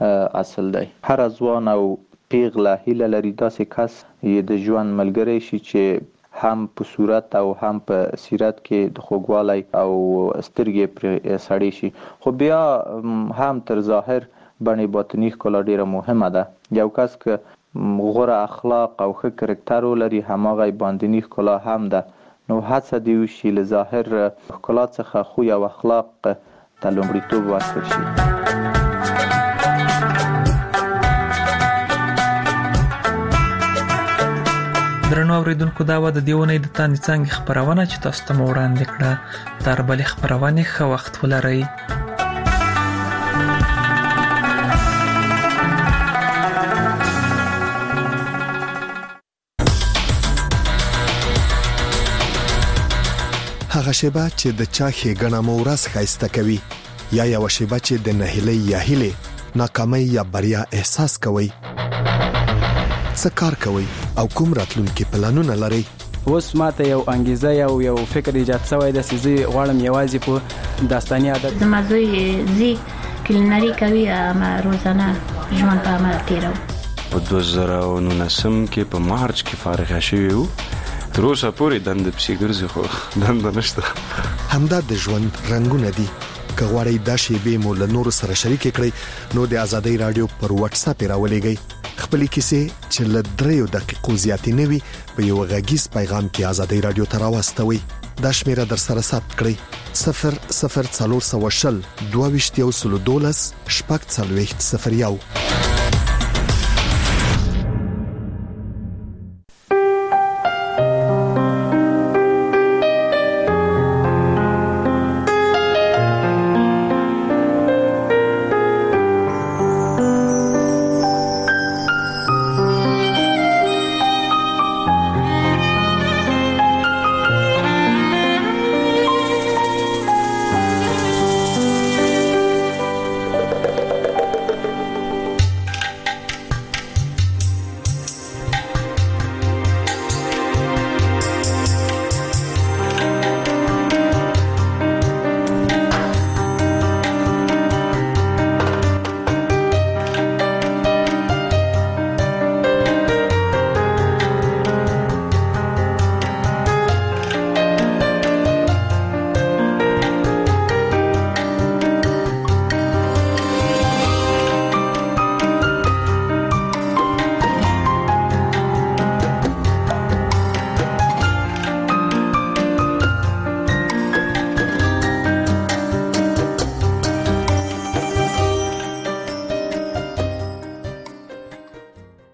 اصل دی. هر ځوان او پیغله هیله لري داسې کس یې د ژوند ملګری شي چې هم په صورت او هم په سیرت کې د خوږوالی او سترګې پرې سړې شي، خو بیا هم تر ظاهر بڼې باطني ښکلا ډیره مهمه ده. یو کس که غوره اخلاق او ښه کرکټر ولري هماغه باندني ښکلا هم ده. نو هڅه دی وشي له ظاهر ښکلا څخه خوی او اخلاق ته لومړیتوب ورکړل شي. درنو اوریدونکو دا و د دې اونۍ د تاندې څانګې خپرونه چې تاسو ته مو وړاندې کړه. تر بلې خپرونې ښه وخت ولرئ. هغه شیبه چې د چا ښېګڼه مو ورځ ښایسته کوي، یا یوه شیبه چې د نهیلۍ یا هیلې ناکامۍ یا بریا احساس کوئ. څه کار کوئ او کوم راتلونکي پلانونه لرئ؟ اوس ماته یو انګیزه یو یو فکر ایجاد شوی دی چې زه غواړم یوازې په داستاني عادت زما زوی زی کلینري کوي اما روزانه ژوند په عمل تیرو. په دوه زره او نولسم کې په مارچ کې فارغ شوی وو. تر اوسه پورې دنده پسې ګرځي خو دنده نشته. همدا د ژوند رنګونه دي کغواړی د شیبې مو له نور سره شریک کړئ نو د ازادي رادیو پر واتس اپ راولېږئ خپل کیسې چې له دریو دقیقو زیاتې نه وي په یو غږیز پیغام کې ازادي رادیو ته راوستوي دا شمیره در سره ثبت کړئ صفر صفر څلور سوه شل دوه ویشت یو سل دولس شپږ څلوېښت صفر یو